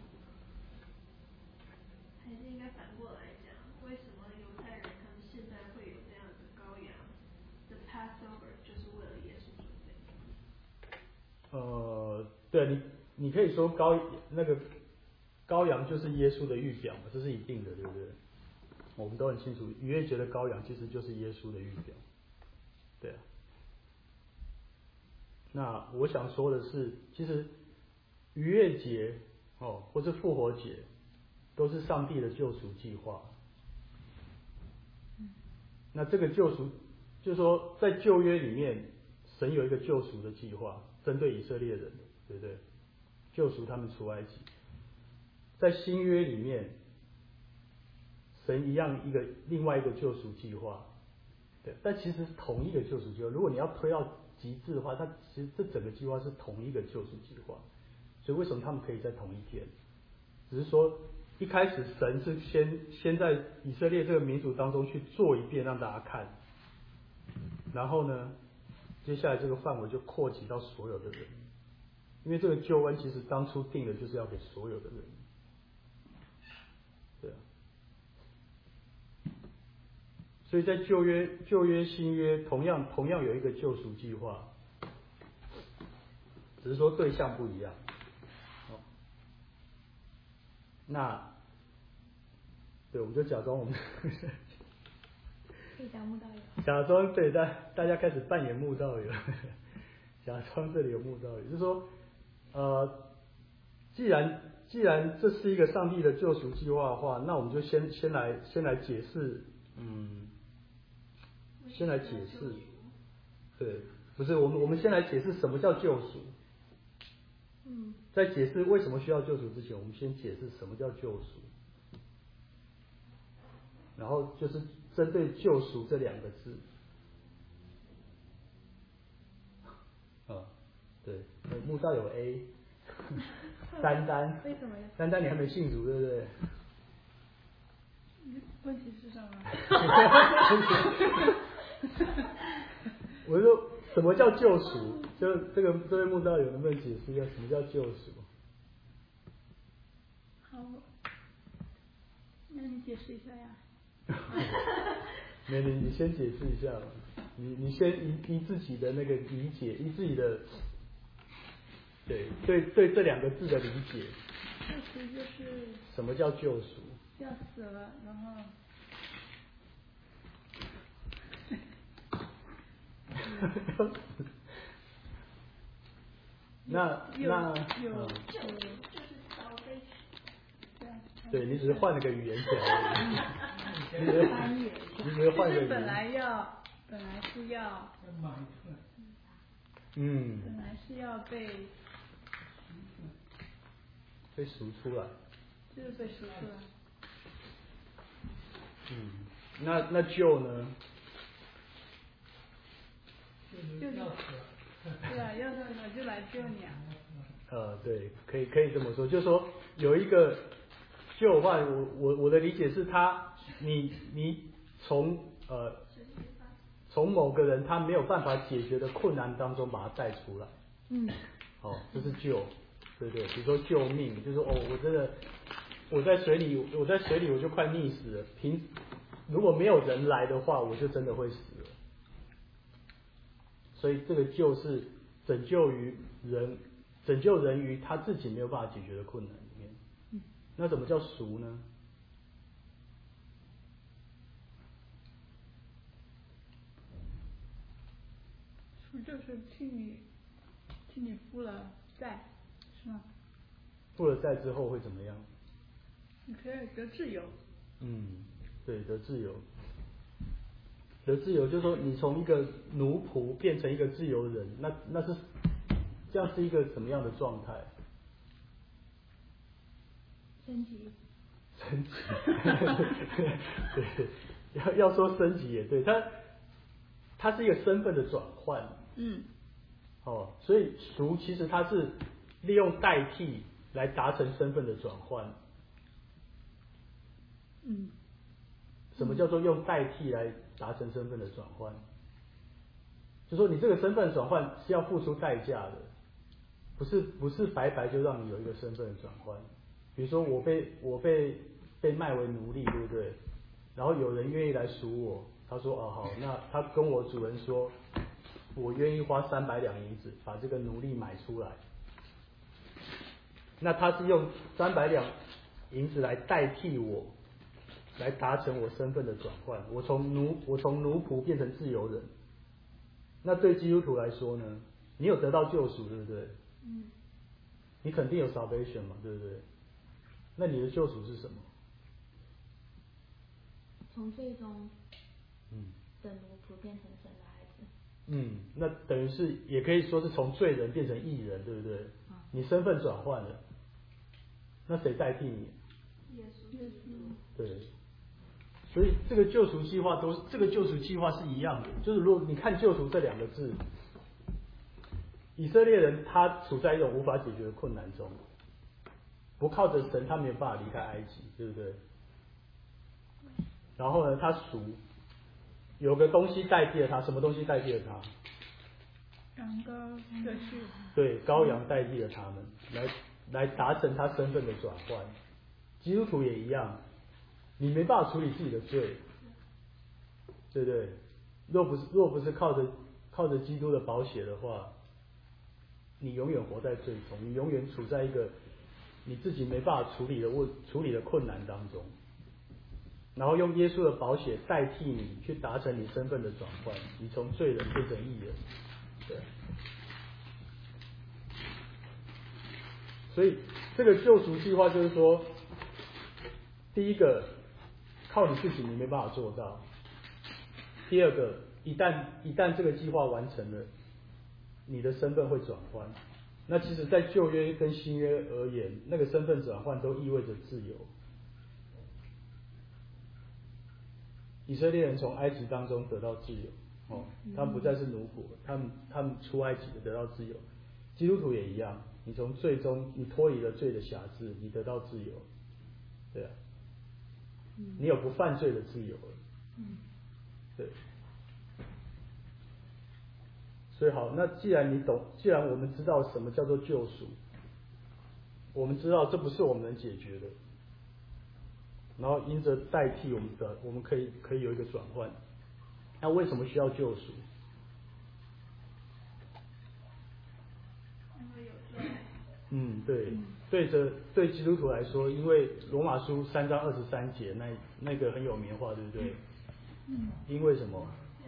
还是应该反过来讲，为什么犹太人他们现在会有这样的羔羊的 Passover， 就是为了耶稣准备？ 呃，对你，你可以说羔那个。羔羊就是耶稣的预表嘛，这是一定的，对不对？我们都很清楚，逾越节的羔羊其实就是耶稣的预表，对啊。那我想说的是，其实逾越节哦，或是复活节，都是上帝的救赎计划。那这个救赎，就是说，在旧约里面，神有一个救赎的计划，针对以色列人，对不对？救赎他们出埃及。在新约里面，神一样一个另外一个救赎计划，对，但其实是同一个救赎计划。如果你要推到极致的话，它其实这整个计划是同一个救赎计划。所以为什么他们可以在同一天？ 只是说一开始神是先先在以色列这个民族当中去做一遍让大家看，然后呢，接下来这个范围就扩及到所有的人，因为这个救恩其实当初定的就是要给所有的人，对啊。所以在旧约、旧约、新约同样同样有一个救赎计划，只是说对象不一样。好，那对，我们就假装我们可以讲慕道友。 假装对大大家开始扮演慕道友，假装这里有慕道友，就是说，呃，既然既然这是一个上帝的救赎计划的话，那我们就先先来先来解释，嗯。先来解释，对，不是我们我们先来解释什么叫救赎。 嗯。 在解释为什么需要救赎之前，我们先解释什么叫救赎。然后就是针对救赎这两个字，啊，对，慕道有 A， 丹丹， 为什么？ 丹丹你还没信主对不对？ 问题是什么？ 我就说什么叫救赎？就这个这位慕道友能不能解释一下什么叫救赎？ 好，那你解释一下呀。 没你你先解释一下吧，你你先依依自己的那个理解，依自己的对对对这两个字的理解。 救赎就是什么叫救赎？ 要死了，然后。 那那有嗯， 就是烧杯。 对你只是换了个语言起来而已，你只是你只是换个语言。 本来要本来是要嗯， 本来是要被被赎出来， 就是被赎出来。 嗯，那那救呢？ 就是对啊，要是我就来救你啊。 呃，对，可以可以这么说，就是说有一个救的话，我我我的理解是他，你你从呃从某个人他没有办法解决的困难当中把他带出来， 嗯， 哦，这是救，对不对？比如说救命，就是说哦，我真的我在水里，我在水里我就快溺死了，平如果没有人来的话，我就真的会死了。所以这个救是拯救于人，拯救人于他自己没有办法解决的困难里面。 嗯， 那怎么叫赎呢？ 赎就是替你替你付了债，是吗？ 付了债之后会怎么样？ 你可以得自由。 嗯，对，得自由。得自由就是说，你从一个奴仆变成一个自由人，那那是这样是一个什么样的状态？ 升级。 升级，对，要要说升级也对，它它是一个身份的转换。 嗯。 哦，所以赎其实它是利用代替来达成身份的转换。 嗯。 什么叫做用代替来达成身份的转换？就说你这个身份转换是要付出代价的，不是不是白白就让你有一个身份的转换。比如说我被我被被卖为奴隶，对不对？然后有人愿意来赎我，他说哦好，那他跟我主人说，我愿意花三百两银子把这个奴隶买出来。那他是用三百两银子来代替我，来达成我身份的转换。我从奴我从奴仆变成自由人。那对基督徒来说呢？你有得到救赎，对不对？ 嗯。 你肯定有 salvation 嘛，对不对？那你的救赎是什么？ 从最终嗯的奴仆变成神的孩子。 嗯，那等于是也可以说是从罪人变成义人，对不对？ 嗯、 你身份转换了，那谁代替你？ 耶稣基督。 对，所以这个救赎计划都是这个救赎计划是一样的，就是如果你看救赎这两个字，以色列人他处在一种无法解决的困难中， 不靠着神，他没有办法离开埃及，对不对？然后呢，他赎，有个东西代替了他，什么东西代替了他？ 羊羔的血。 对，羔羊代替了他们，来来达成他身份的转换。基督徒也一样，你没办法处理自己的罪，对不对？若不是若不是靠着靠着基督的宝血的话，你永远活在罪中，你永远处在一个你自己没办法处理的问处理的困难当中。然后用耶稣的宝血代替你，去达成你身份的转换，你从罪人变成义人，对。所以这个救赎计划就是说，第一个靠你自己你没办法做到，第二个一旦一旦这个计划完成了，你的身份会转换。那其实在旧约跟新约而言，那个身份转换都意味着自由。以色列人从埃及当中得到自由，哦，他们不再是奴仆，他们他们出埃及的得到自由。基督徒也一样，你从罪中你脱离了罪的辖制，你得到自由，对啊，你有不犯罪的自由了，对。所以好，那既然你懂，既然我们知道什么叫做救赎，我们知道这不是我们能解决的。然后因着代替我们的，我们可以可以有一个转换。那为什么需要救赎？ 因为有罪。 嗯，对，对着对基督徒来说，因为罗马书三章二十三节那那个很有名的话，对不对？ 嗯。 因为什么？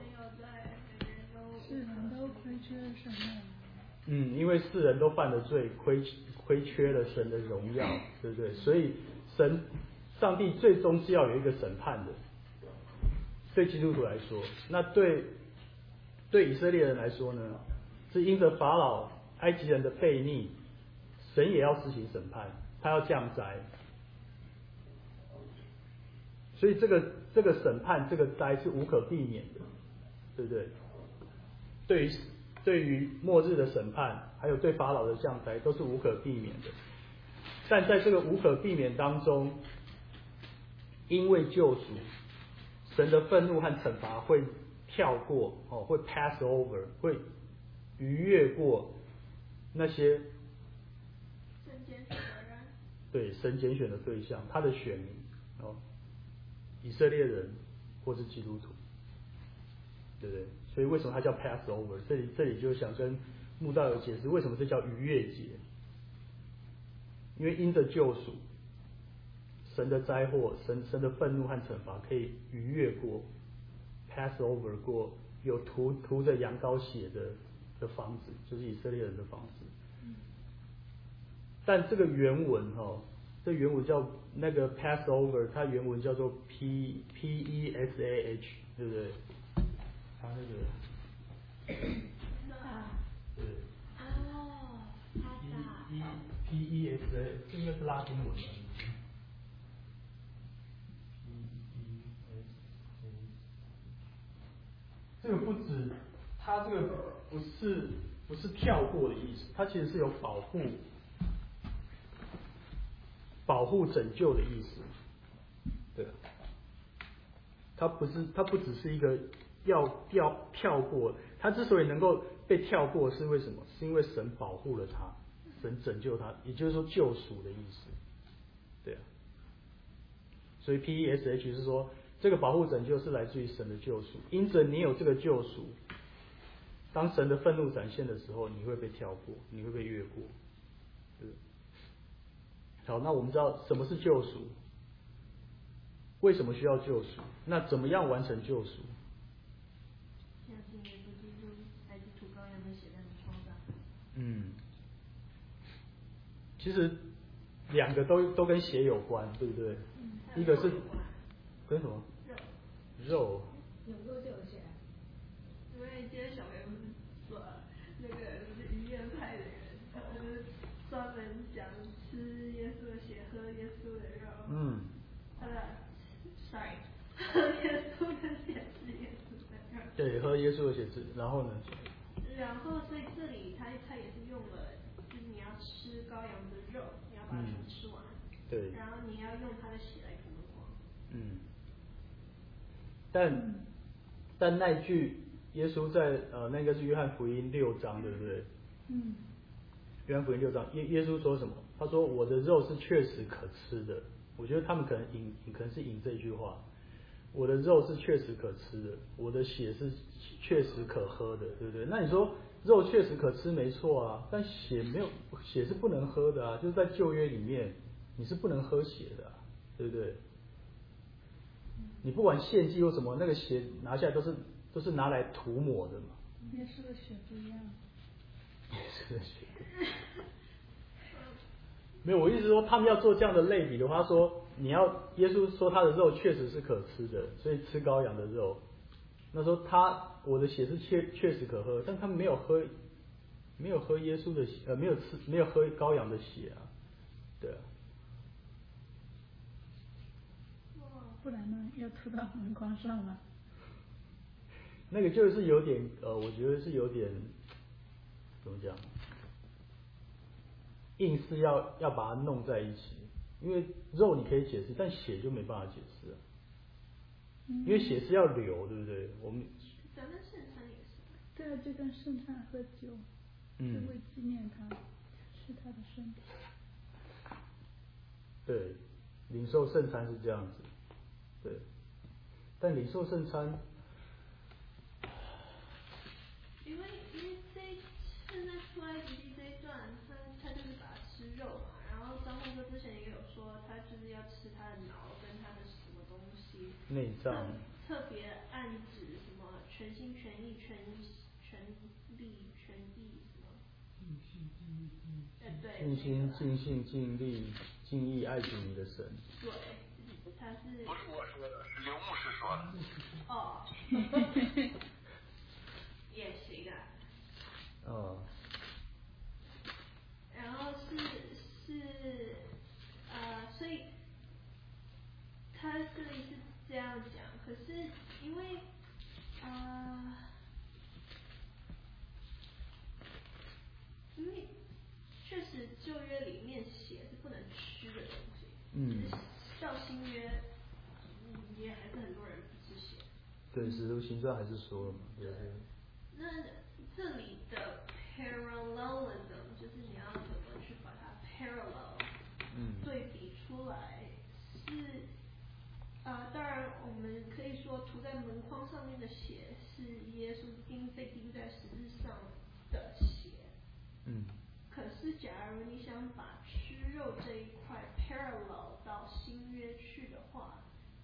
世人都亏缺了神的。 嗯，因为世人都犯了罪，亏亏缺了神的荣耀，对不对？所以神。上帝最终是要有一个审判的，对基督徒来说，那对对以色列人来说呢，是因着法老埃及人的悖逆，神也要施行审判，他要降灾，所以这个这个审判这个灾是无可避免的，对不对？对于对于末日的审判，还有对法老的降灾，都是无可避免的。但在这个无可避免当中，因为救赎，神的愤怒和惩罚会跳过，哦，会 pass over， 会逾越过那些神拣选的人， 对神拣选的对象，他的选民，哦，以色列人或是基督徒，对不对？所以为什么它叫 pass over？ 这里这里就想跟慕道友解释为什么这叫逾越节，因为因着救赎。神的灾祸，神神的愤怒和惩罚可以逾越过 ，pass over 过有涂涂着羊羔血的的房子，就是以色列人的房子。但这个原文哦，这原文叫那个 pass over， 它原文叫做 p p e s a h， 对不对？它那个对哦，他打 p p e s a， 这应该是拉丁文吧？这个不止，它这个不是不是跳过的意思，它其实是有保护、保护拯救的意思。对，它不是，它不只是一个要要跳过，它之所以能够被跳过，是为什么？是因为神保护了它，神拯救它，也就是说救赎的意思。对啊，所以 P E S H 是说。这个保护拯救是来自于神的救赎，因着你有这个救赎，当神的愤怒展现的时候，你会被跳过，你会被越过。对。好，那我们知道什么是救赎，为什么需要救赎？那怎么样完成救赎？ 相信耶稣基督来自土羔羊的血在你创造。 嗯，其实两个都都跟血有关，对不对？嗯、一个是跟什么？肉。 有肉就有血。 因为今天小朋友说那个是医院派的人，他们专门讲吃耶稣的血，喝耶稣的肉。 嗯。 他的 sorry， 喝耶稣的血，吃耶稣的肉。 对，喝耶稣的血吃，然后呢？ 然后所以这里他他也是用了，就是你要吃羔羊的肉，你要把把它全部吃完。 对。 然后你要用他的血来涂抹。 嗯。但但那句耶稣在呃那个是约翰福音六章，对不对？ 嗯。 约翰福音六章，耶耶稣说什么？他说我的肉是确实可吃的。我觉得他们可能引可能是引这句话，我的肉是确实可吃的，我的血是确实可喝的，对不对？那你说肉确实可吃没错啊，但血没有，血是不能喝的啊，就是在旧约里面你是不能喝血的、啊，对不对？你不管献祭或什么，那个血拿下来都是都是拿来涂抹的嘛。 耶稣的血不一样。 耶稣的血。没有，我意思说他们要做这样的类比的话，说你要耶稣说他的肉确实是可吃的，所以吃羔羊的肉。那说他我的血是确确实可喝，但他们没有喝没有喝耶稣的血，呃没有吃没有喝羔羊的血啊，对啊。 不然呢？要涂到门框上吗？ 那个就是有点呃，我觉得是有点怎么讲？硬是要要把它弄在一起，因为肉你可以解释，但血就没办法解释啊。因为血是要流，对不对？我们咱们圣餐也是。 对啊，就跟圣餐喝酒， 嗯， 是为纪念他，是他的身体。 对，领受圣餐是这样子，对。但领受圣餐， 因为因为这现在出埃及记这一段，他他就是把它吃肉嘛，然后张牧哥之前也有说，他就是要吃他的脑跟他的什么东西， 内脏， 特别暗指什么全心全意全全力全意什么，哎对， 尽心尽性尽力尽意爱主你的神。 对，他是不是我说的，是刘牧师说的。 哦，也行啊。 哦。 然后是是呃，所以他这里是这样讲，可是因为呃，因为确实旧约里面血是不能吃的东西， 嗯， 到新约，嗯，也还是很多人不吃血。 对，使徒行传还是说了嘛，对。 那这里的 parallelism 就是你要怎么去把它 parallel， 嗯， 对比出来是，呃，当然我们可以说涂在门框上面的血是耶稣钉被钉在十字上的血。 嗯。 可是假如你想把吃肉这一块 parallel 到新约去的话，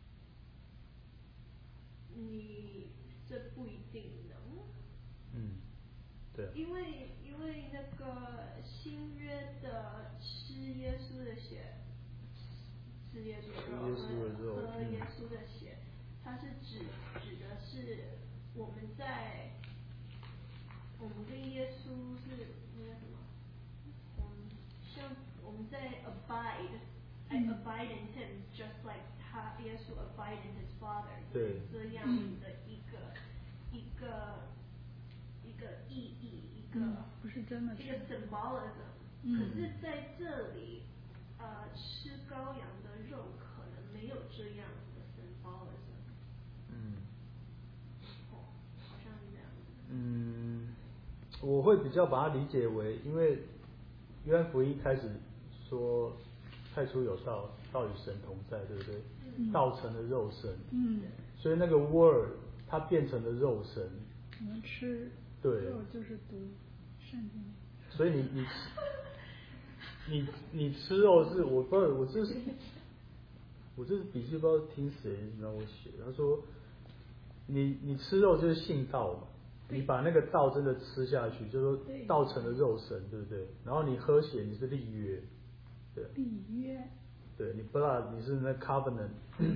你这不一定能。 嗯，对。 因为因为那个新约的吃耶稣的血，吃耶稣的肉和喝耶稣的血，它是指指的是我们在我们跟耶稣是那个什么，嗯，像我们在 abide，I abide in him just like 他耶稣 abide in his father， 对， 这样的一个、嗯、一个一个意义，一个、 嗯、不是真的一个 symbolism，、嗯、可是在这里，呃，吃羔羊的肉可能没有这样的 symbolism。 嗯。 哦，好像是这样子。 嗯，我会比较把它理解为，因为约翰福音开始说太初有道，道与神同在，对不对？嗯、道成了肉身。 嗯。 所以那个 word 它变成了肉身。 我们吃对肉就是读圣经。 所以你你你你吃肉是我不知道，我这是我这是笔记不知道听谁让我写，他说你你吃肉就是信道嘛，你把那个道真的吃下去，就说道成了肉身，对不对？然后你喝血，你是立约，对。 立约。 对，你 blood 你是那 covenant。嗯。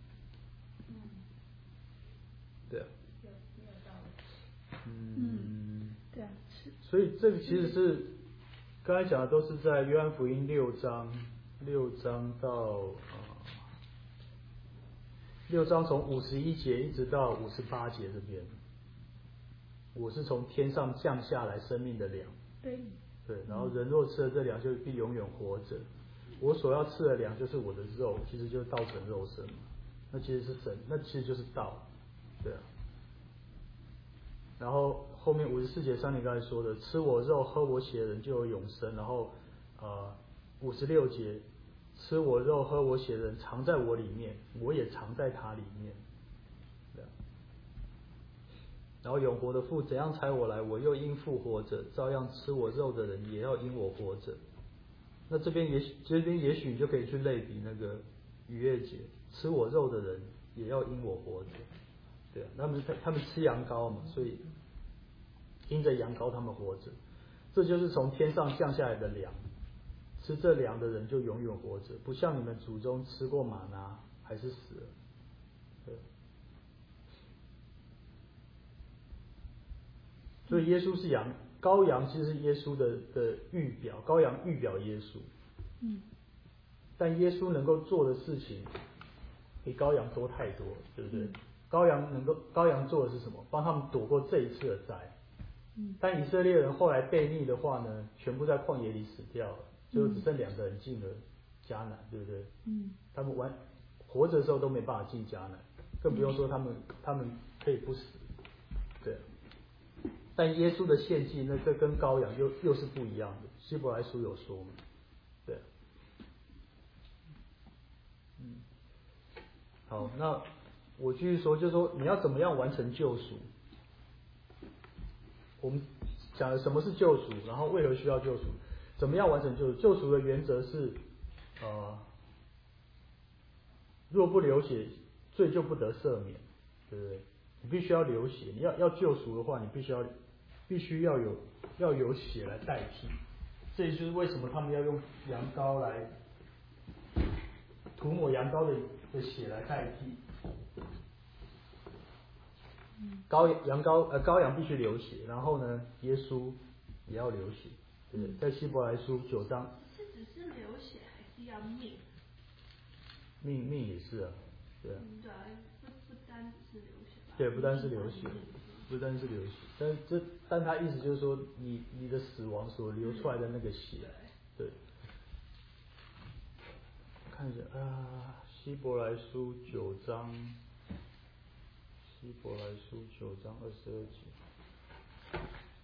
对啊。 嗯。对啊。 所以这个其实是刚才讲的都是在约翰福音六章，六章到呃六章从五十一节一直到五十八节这边，我是从天上降下来生命的粮。 对。 对，然后人若吃了这粮，就必永远活着。 我所要吃的粮就是我的肉，其实就是道成肉身嘛。那其实是神，那其实就是道，对啊。然后后面五十四节上你刚才说的，吃我肉喝我血的人就有永生。然后呃五十六节，吃我肉喝我血的人藏在我里面，我也藏在他里面。对啊。然后永活的父怎样差我来，我又因父活着，照样吃我肉的人也要因我活着。那这边也许这边也许你就可以去类比那个逾越节，吃我肉的人也要因我活着。对啊，他们他们吃羊羔嘛，所以因着羊羔他们活着。这就是从天上降下来的粮，吃这粮的人就永远活着，不像你们祖宗吃过玛拿还是死了。对。所以耶稣是羊，羔羊其实是耶稣的的预表，羔羊预表耶稣。 嗯。 但耶稣能够做的事情比羔羊多太多了，对不对？嗯、羔羊能够，羔羊做的是什么？帮他们躲过这一次的灾。 嗯。 但以色列人后来悖逆的话呢，全部在旷野里死掉了，就只剩两个人进了迦南，对不对？ 嗯。 他们完活着的时候都没办法进迦南，更不用说他们他们可以不死，对。但耶稣的献祭，那这跟羔羊又又是不一样的。希伯来书有说嘛，对。嗯，好，那我继续说，就是说你要怎么样完成救赎？我们讲了什么是救赎，然后为何需要救赎？怎么样完成救赎？救赎的原则是，呃，若不流血，罪就不得赦免，对不对？你必须要流血，你要要救赎的话，你必须要。必须要有要有血来代替，这也就是为什么他们要用羊羔来涂抹羊羔的的血来代替。羔羊羔呃羔羊必须流血，然后呢，耶稣也要流血，对不对？在希伯来书九章。 是只是流血还是要命？ 命命也是啊，对啊。 嗯，对啊，不不单是流血吧？ 对，不单是流血。不单是流血，但这但他意思就是说，你你的死亡所流出来的那个血，对。看一下啊，希伯来书九章，希伯来书九章二十二节。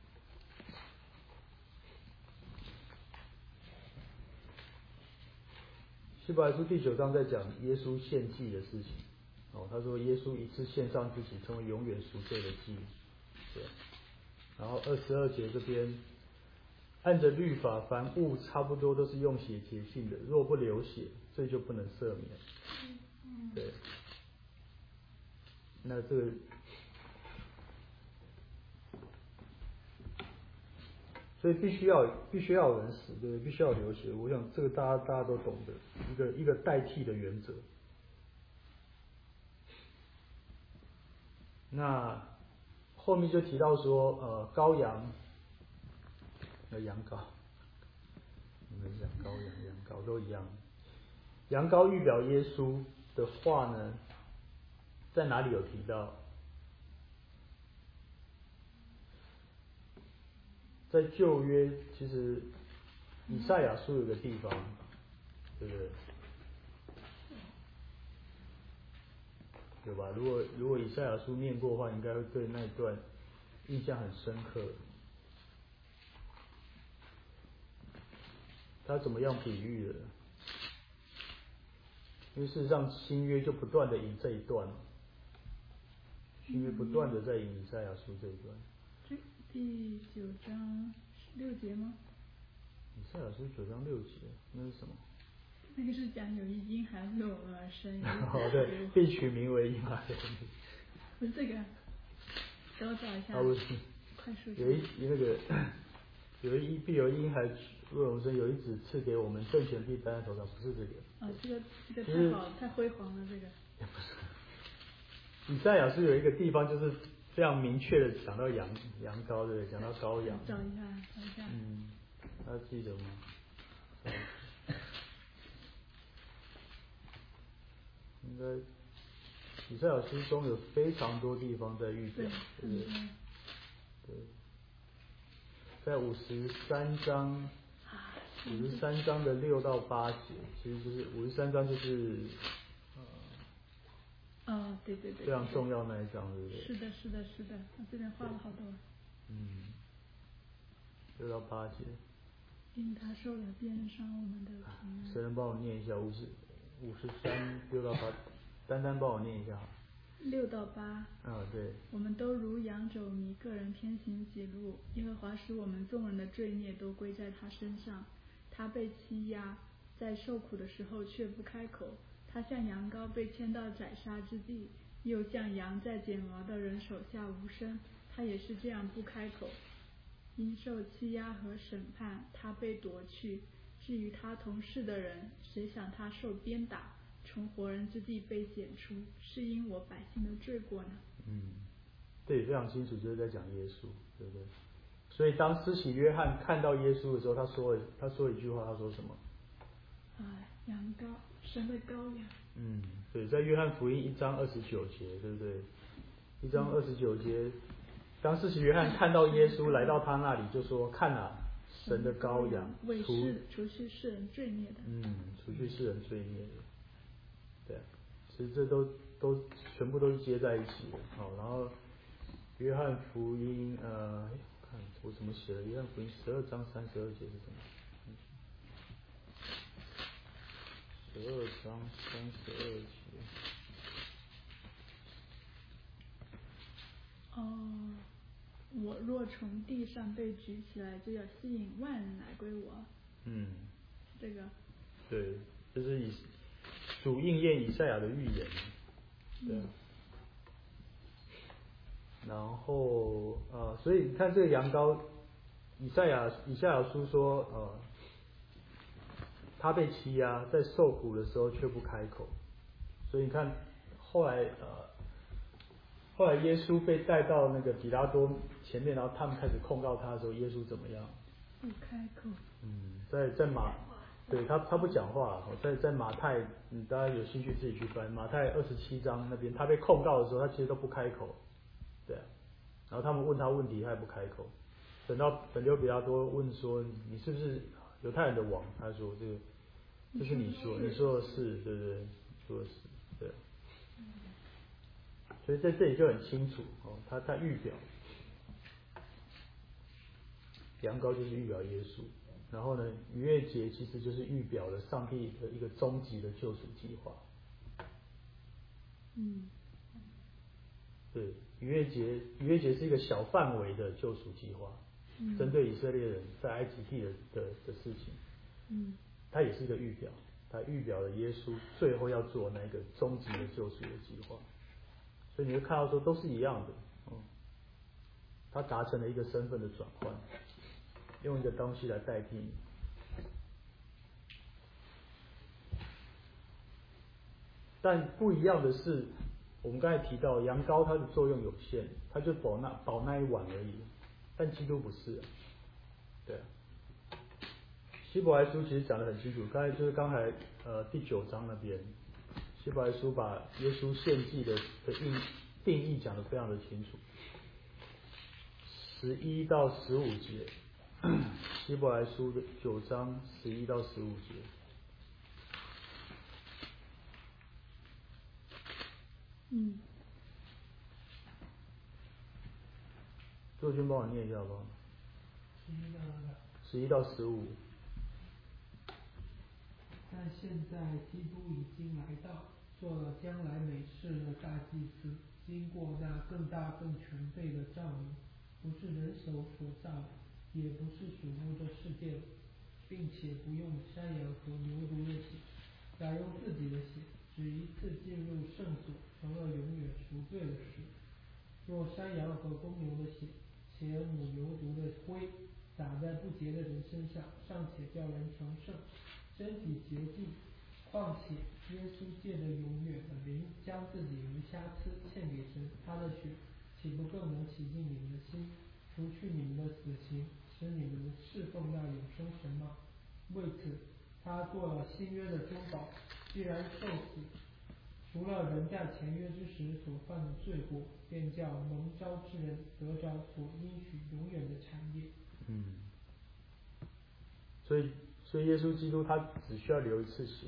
希伯来书第九章在讲耶稣献祭的事情。哦，他说耶稣一次献上自己，成为永远赎罪的祭。对。然后二十二节这边，按着律法，凡物差不多都是用血洁净的，若不流血，罪就不能赦免。对。那这个，所以必须要必须要有人死，对，必须要流血。我想这个大家大家都懂得，一个一个代替的原则。那后面就提到说，呃，羔羊，呃，羊羔，你们讲羔羊、羊羔都一样。羊羔预表耶稣的话呢，在哪里有提到？在旧约，其实以赛亚书有个地方，对不对？有吧？如果如果以赛亚书念过的话，应该会对那一段印象很深刻。他怎么样比喻的？因为事实上新约就不断的引这一段，新约不断的在引以赛亚书这一段。 这第九章六节吗？ 以赛亚书九章六节，那是什么？ 那个是讲有一婴孩为我们而生。 哦，对，并取名为婴孩。 不是这个，等我找一下。 啊，不是。 快速。 有一那个，有一必有一婴孩为我们生，有一子赐给我们，政权必担在头上，不是这个。 啊，这个这个太好，太辉煌了，这个。 也不是。以赛亚书有一个地方就是非常明确的讲到羊羊羔，对不对？讲到羔羊。 找一下，找一下。 嗯，大家记得吗？嗯应该以赛亚书中有非常多地方在预表，对不对？对，在五十三章五十三章的六到八节，其实就是五十三章就是呃，哦，对对对， 非常重要那一章，对不对？ 是的，是的，是的，我这边画了好多。 嗯，六到八节。 因他受了鞭伤，我们的平安。 谁能帮我念一下五十五十三六到八？丹丹帮我念一下。 六到八。 啊，对。 我们都如羊走迷，个人偏行己路。耶和华使我们众人的罪孽都归在他身上。他被欺压，在受苦的时候却不开口。他像羊羔被牵到宰杀之地，又像羊在剪毛的人手下无声。他也是这样不开口。因受欺压和审判，他被夺去。至于他同事的人，谁想他受鞭打，从活人之地被剪出，是因我百姓的罪过呢？ 嗯，对，非常清楚，就是在讲耶稣，对不对？所以当施洗约翰看到耶稣的时候，他说了他说了一句话，他说什么？ 啊，羊羔，神的羔羊。 嗯，对，在约翰福音一章二十九节，对不对？一章二十九节，当施洗约翰看到耶稣来到他那里，就说：“看啊，神的羔羊， 为除世除去世人罪孽的。” 嗯，除去世人罪孽的。对，其实这都都全部都是接在一起的。好，然后约翰福音，呃，看我怎么写的？约翰福音十二章三十二节是什么？十二章三十二节。 哦，我若从地上被举起来，就要吸引万人来归我。 嗯， 这个。 对，这是以主应验以赛亚的预言。对。嗯、然后呃，所以你看这个羊羔，以赛亚以赛亚书说，呃，他被欺压，在受苦的时候却不开口。所以你看，后来呃，后来耶稣被带到那个比拉多前面，然后他们开始控告他的时候，耶稣怎么样？ 不开口。 嗯，在在马，对他他不讲话。在在马太，嗯，大家有兴趣自己去翻马太二十七章那边，他被控告的时候，他其实都不开口。对，然后他们问他问题，他也不开口。等到本丢比拉多问说：“你是不是犹太人的王？”他说：“这个，这是你说，你说的是，对不对？说的是，对。”所以在这里就很清楚哦，他他预表羊羔就是预表耶稣，然后呢，逾越节其实就是预表了上帝的一个终极的救赎计划。 嗯。 对，逾越节，逾越节是一个小范围的救赎计划， 嗯、 针对以色列人在埃及地的的的事情。 嗯。 它也是一个预表，它预表了耶稣最后要做那个终极的救赎的计划。所以你会看到说都是一样的，嗯，他达成了一个身份的转换，用一个东西来代替你。但不一样的是，我们刚才提到羊羔它的作用有限，它就保那保那一碗而已，但基督不是、啊，对、啊。希伯来书其实讲得很清楚，刚才就是刚才呃第九章那边。希伯来书把耶稣献祭的的定定义讲得非常的清楚，十一到十五节，希伯来书的九章十一到十五节。 嗯。 周军帮我念一下好不好？ 十一到十一到十五。 但现在基督已经来到，做了将来美事的大祭司，经过那更大更全备的照明，不是人手所造的，也不是属乎这世界的，并且不用山羊和牛犊的血，乃用自己的血，只一次进入圣所，成了永远赎罪的事。若山羊和公牛的血，且母牛犊的灰，洒在不洁的人身上，尚且叫人成圣，身体洁净，况且耶稣借着永远的灵，将自己无瑕疵献给神，他的血岂不更能洗净你们的心，除去你们的死刑，使你们侍奉那永生神吗？为此，他做了新约的中保，既然受死，除了人在前约之时所犯的罪过，便叫蒙召之人得着所应许永远的产业。 嗯，所以所以耶稣基督他只需要流一次血，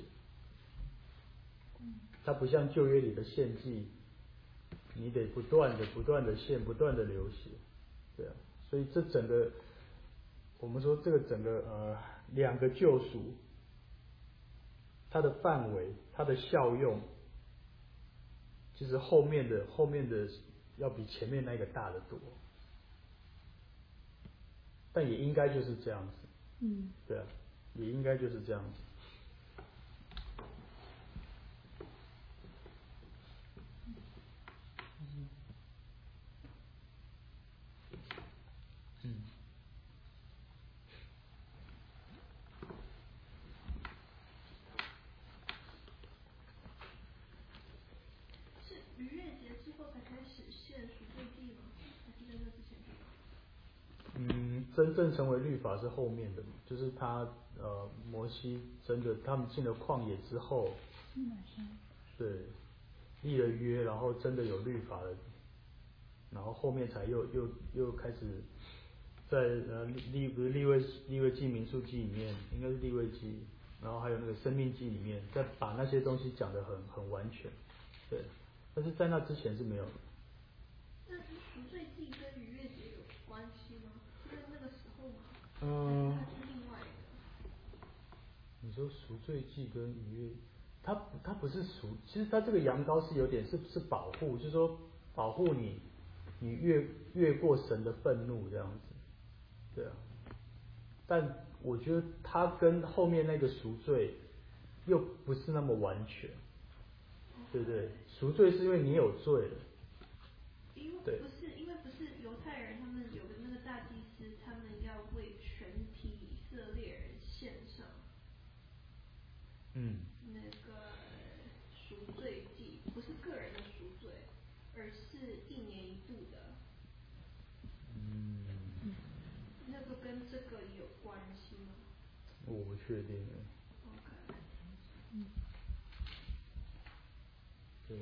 他不像旧约里的献祭，你得不断的、不断的献、不断的流血，对啊，所以这整个我们说这个整个呃两个救赎，它的范围、它的效用，其实后面的后面的要比前面那个大得多，但也应该就是这样子， 嗯， 对啊，也应该就是这样子。嗯。 是逾越节之后才开始献赎罪祭吗？还是在那之前就有？ 嗯，真正成为律法是后面的，就是他呃摩西真的他们进了旷野之后，对，立了约，然后真的有律法了，然后后面才又又又开始在呃立不是利未利未记民数记里面，应该是利未记，然后还有那个生命记里面，再把那些东西讲得很很完全，对，但是在那之前是没有的。 那赎罪祭跟逾越节有关系吗？是在那个时候吗？ 嗯、 还是它是另外的？ 你说赎罪祭跟逾越，它它不是赎，其实它这个羊羔是有点是是保护，就是说保护你，你越越过神的愤怒这样子，对啊。但我觉得它跟后面那个赎罪又不是那么完全，对不对？赎罪是因为你有罪了， 因为对不是，因为不是犹太人，他们有个那个大祭司，他们要为全体以色列人献上， 嗯， 那个赎罪祭，不是个人的赎罪，而是一年一度的。 嗯， 那个跟这个有关系吗？ 我不确定哎。 OK。 嗯。 对。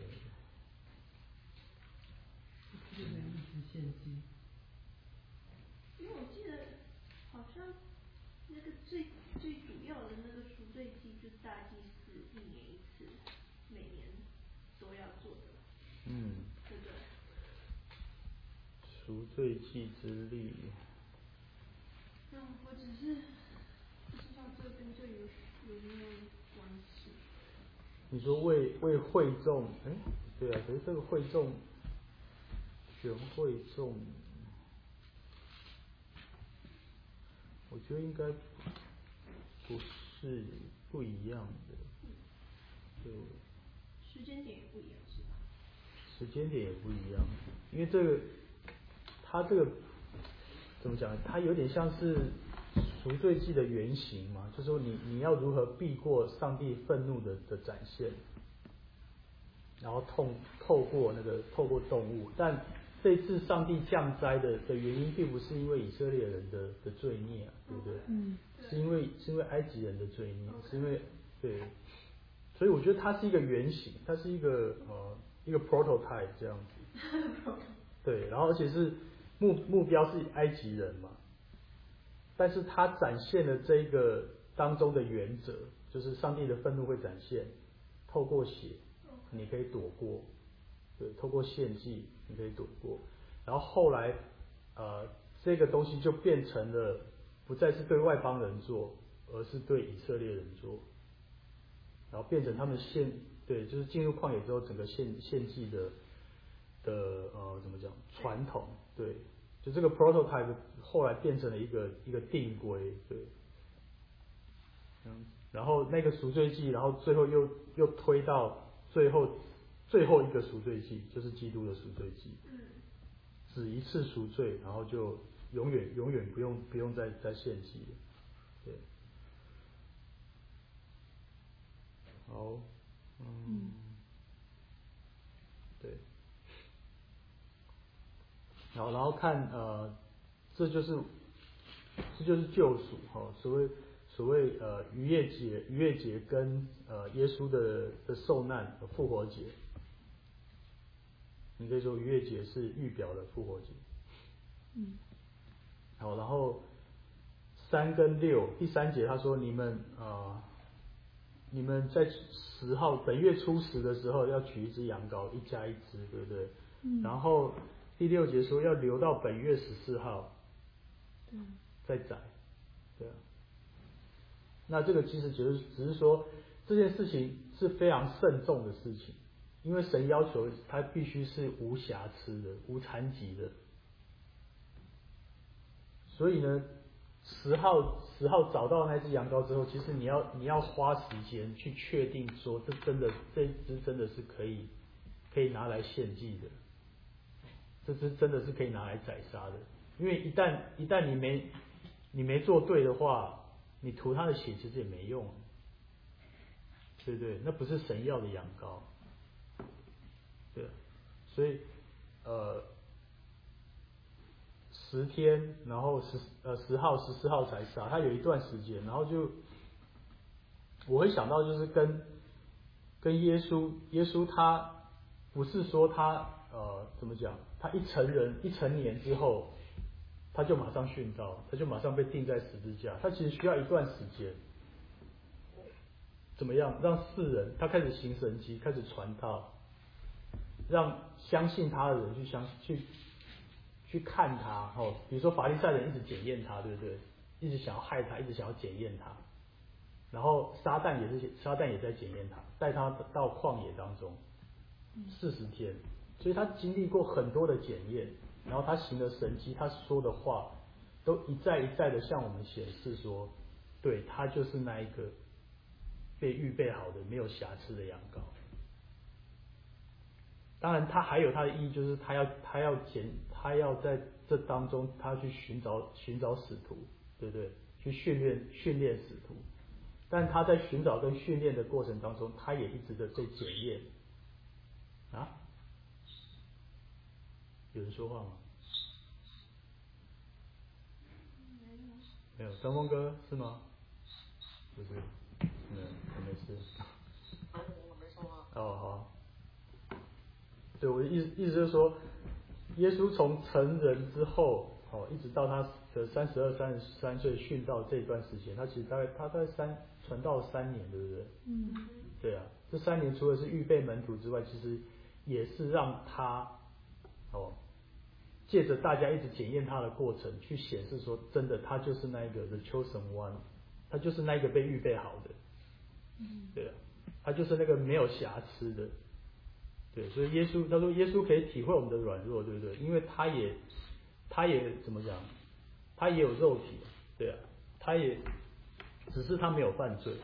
这个一直献祭。 因为我记得好像那个最最主要的那个赎罪祭就是大祭司一年一次，每年都要做的。 嗯。 对不对？ 赎罪祭之力。 嗯，我只是不知道这跟这有有没有关系。 你说为为会众，哎，对啊，可是这个会众，全会众，我觉得应该不是不一样的，对。 时间点也不一样，是吧？ 时间点也不一样，因为这个，它这个怎么讲？它有点像是赎罪祭的原型嘛，就是说你你要如何避过上帝愤怒的的展现，然后透透过那个透过动物，但这次上帝降灾的的原因，并不是因为以色列人的的罪孽啊，对不对？ 嗯。 是因为是因为埃及人的罪孽，是因为对，所以我觉得它是一个原型，它是一个呃一个 prototype 这样子，对，然后而且是目目标是埃及人嘛，但是它展现了这个当中的原则，就是上帝的愤怒会展现，透过血你可以躲过，对，透过献祭你可以躲过，然后后来呃这个东西就变成了不再是对外邦人做，而是对以色列人做，然后变成他们献，对，就是进入旷野之后整个献献祭的的呃怎么讲传统，对，就这个 prototype 后来变成了一个一个定规，对，嗯，然后那个赎罪祭，然后最后又又推到最后最后一个赎罪祭，就是基督的赎罪祭， 嗯， 只一次赎罪，然后就永远永远不用不用再再献祭了，对，好，嗯， 嗯对，好，然后看呃，这就是这就是救赎哈、哦，所谓所谓呃逾越节逾越节跟呃耶稣的的受难复活节，你可以说逾越节是预表的复活节， 嗯， 好，然后三跟六，第三节他说你们啊、呃，你们在十号本月初十的时候要取一只羊羔，一家一只，对不对？ 嗯。 然后第六节说要留到本月十四号， 对。 再宰，对啊。那这个其实只是只是说这件事情是非常慎重的事情，因为神要求它必须是无瑕疵的、无残疾的。所以呢，十号十号找到那只羊羔之后，其实你要你要花时间去确定说这真的这只真的是可以可以拿来献祭的，这只真的是可以拿来宰杀的。因为一旦一旦你没你没做对的话，你涂它的血其实也没用，对不对？那不是神要的羊羔，对，所以呃。十天，然后十呃十号、十四号才杀，他有一段时间，然后就我会想到就是跟跟耶稣，耶稣他不是说他呃怎么讲，他一成人一成年之后，他就马上殉道，他就马上被钉在十字架，他其实需要一段时间，怎么样让世人他开始行神迹，开始传道，让相信他的人去相去。去看他，哦，比如说法利赛人一直检验他，对不对？一直想要害他，一直想要检验他。然后撒旦也是，撒旦也在检验他，带他到旷野当中四十天，所以他经历过很多的检验，然后他行的神迹，他说的话，都一再一再的向我们显示说，对，他就是那一个被预备好的、没有瑕疵的羊羔。当然，他还有他的意义，就是他要他要检，他要在这当中，他去寻找寻找使徒，对不对？去训练训练使徒。但他在寻找跟训练的过程当中，他也一直的被检验。啊？有人说话吗？ 没有。 没有，张峰哥是吗？不是，没有，我没事。 我没说话。 哦，好。对，我的意思意思就是说，耶稣从成人之后，哦，一直到他的三十二、三十三岁殉道这一段时间，他其实大概他大概三传道三年，对不对？ 嗯。 对啊，这三年除了是预备门徒之外，其实也是让他，哦，借着大家一直检验他的过程，去显示说，真的他就是那一个 the chosen one， 他就是那一个被预备好的， 嗯， 对啊，他就是那个没有瑕疵的。对，所以耶稣他说耶稣可以体会我们的软弱，对不对？因为他也他也怎么讲？他也有肉体，对啊，他也只是他没有犯罪，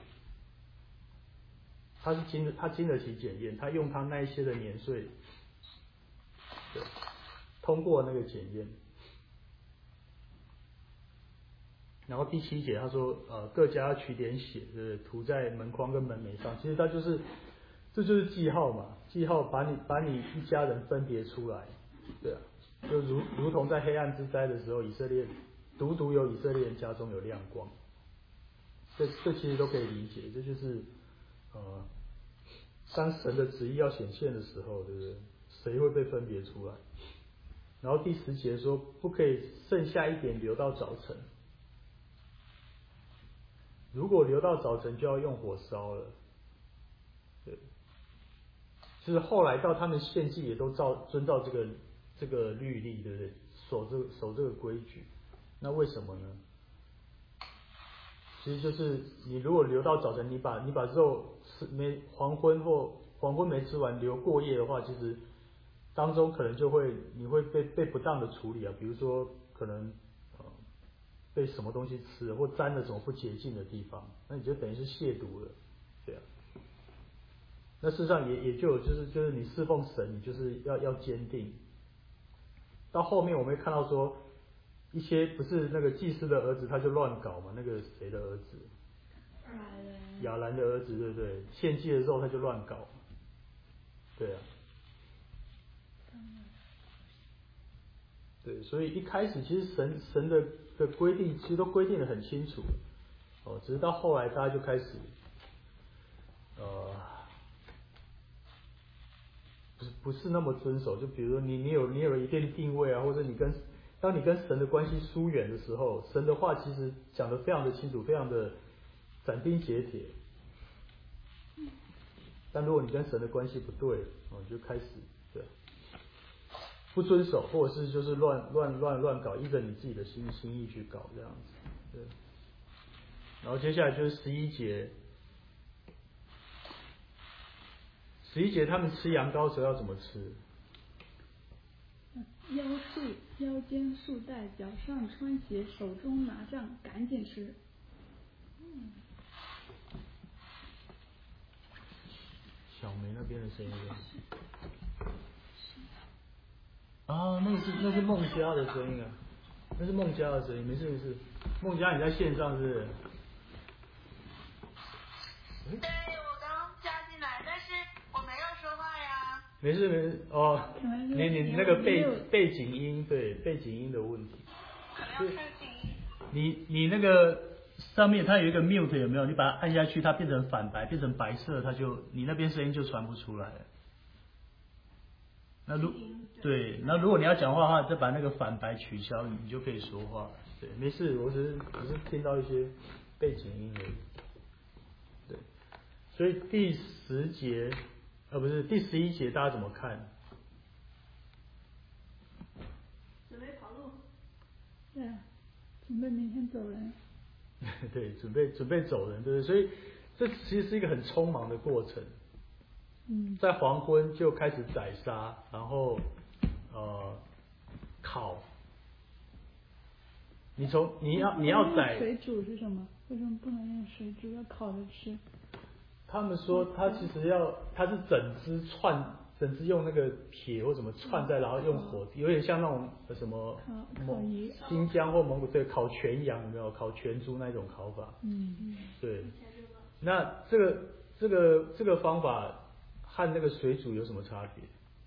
他是经得他经得起检验，他用他那一些的年岁，对，通过那个检验。然后第七节他说，呃，各家要取点血，对不对？涂在门框跟门楣上，其实他就是。这就是记号嘛，记号把你把你一家人分别出来，对啊，就如如同在黑暗之灾的时候，以色列独独有以色列人家中有亮光，这这其实都可以理解，这就是呃，当神的旨意要显现的时候，对不对？谁会被分别出来？然后第十节说，不可以剩下一点留到早晨，如果留到早晨，就要用火烧了，对。就是后来到他们献祭也都照遵照这个这个律例，对不对？守这个守这个规矩，那为什么呢？其实就是你如果留到早晨，你把你把肉吃没黄昏或黄昏没吃完留过夜的话，其实当中可能就会你会被被不当的处理啊，比如说可能呃被什么东西吃了或沾了什么不洁净的地方，那你就等于是亵渎了，对啊。那事实上也也就有就是就是你侍奉神，你就是要要坚定。到后面我们会看到说，一些不是那个祭司的儿子他就乱搞嘛，那个谁的儿子？亚兰的儿子，对不对？献祭的时候他就乱搞，对啊。对，所以一开始其实神神的的规定其实都规定得很清楚，哦，只是到后来大家就开始，呃。不是不是那么遵守，就比如说你你有你有一定定位啊，或者你跟当你跟神的关系疏远的时候，神的话其实讲得非常的清楚，非常的斩钉截铁。但如果你跟神的关系不对，哦，你就开始对不遵守，或者是就是乱乱乱乱搞，依着你自己的心心意去搞这样子，对。然后接下来就是十一节，十一节他们吃羊羔的时候要怎么吃？ 腰束腰间束带，脚上穿鞋，手中拿杖，赶紧吃。嗯。 小梅那边的声音啊，那个是那是孟佳的声音啊，那是孟佳的声音，没事没事。孟佳你在线上是不是？ 对，我刚加进来，但是我没有说话呀。 没事没事哦，你你那个背背景音，对背景音的问题。 没有背景音。 你你那个上面它有一个 mute 有没有？你把它按下去，它变成反白，变成白色，它就你那边声音就传不出来了。那如对，那如果你要讲话的话，再把那个反白取消，你就可以说话。对，没事，我只是只是听到一些背景音而已。对，所以第十节，呃，不是第十一节，大家怎么看？ 准备跑路。 对啊，准备明天走人。 对，准备准备走人，对不对？所以这其实是一个很匆忙的过程。 嗯， 在黄昏就开始宰杀，然后呃烤。你从你要你要宰水煮是什么？为什么不能用水煮，要烤着吃？ 他们说他其实要，他是整只串，整只用那个铁或什么串在，然后用火，有点像那种什么蒙新疆或蒙古对烤全羊有没有？烤全猪那种烤法。 嗯嗯。 对。那这个这个这个方法和那个水煮有什么差别？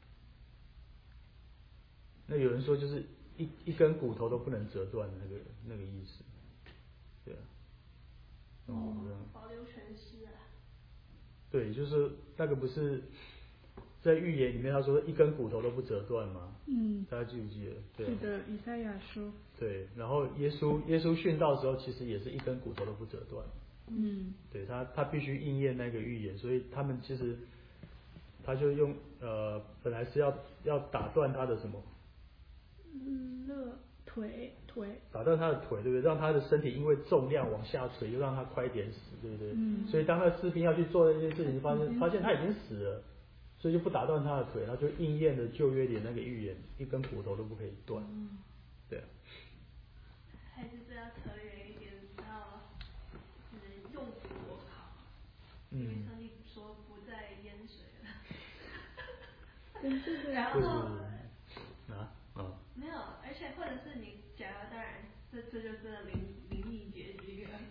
那有人说就是一一根骨头都不能折断的那个那个意思。对啊。 哦，保留全尸啊。 对，就是那个不是在预言里面他说一根骨头都不折断吗？ 嗯， 大家记不记得？对、啊。 记得以赛亚书。 对，然后耶稣耶稣殉道的时候，其实也是一根骨头都不折断。 嗯。 对他他必须应验那个预言，所以他们其实他就用呃本来是要要打断他的什么？ 嗯，勒腿腿。 打断他的腿，对不对？让他的身体因为重量往下垂，又让他快点死，对不对？ 嗯。 所以当那士兵要去做这件事情，发现发现他已经死了，所以就不打断他的腿，然后就应验了旧约里那个预言，一根骨头都不可以断。嗯、对。 还是这样扯远一点，到就是用火烤，因为上帝说不再淹水了。 跟这个然后。 啊啊。 没有，而且或者是你假如当然，这这就是灵灵异结局了。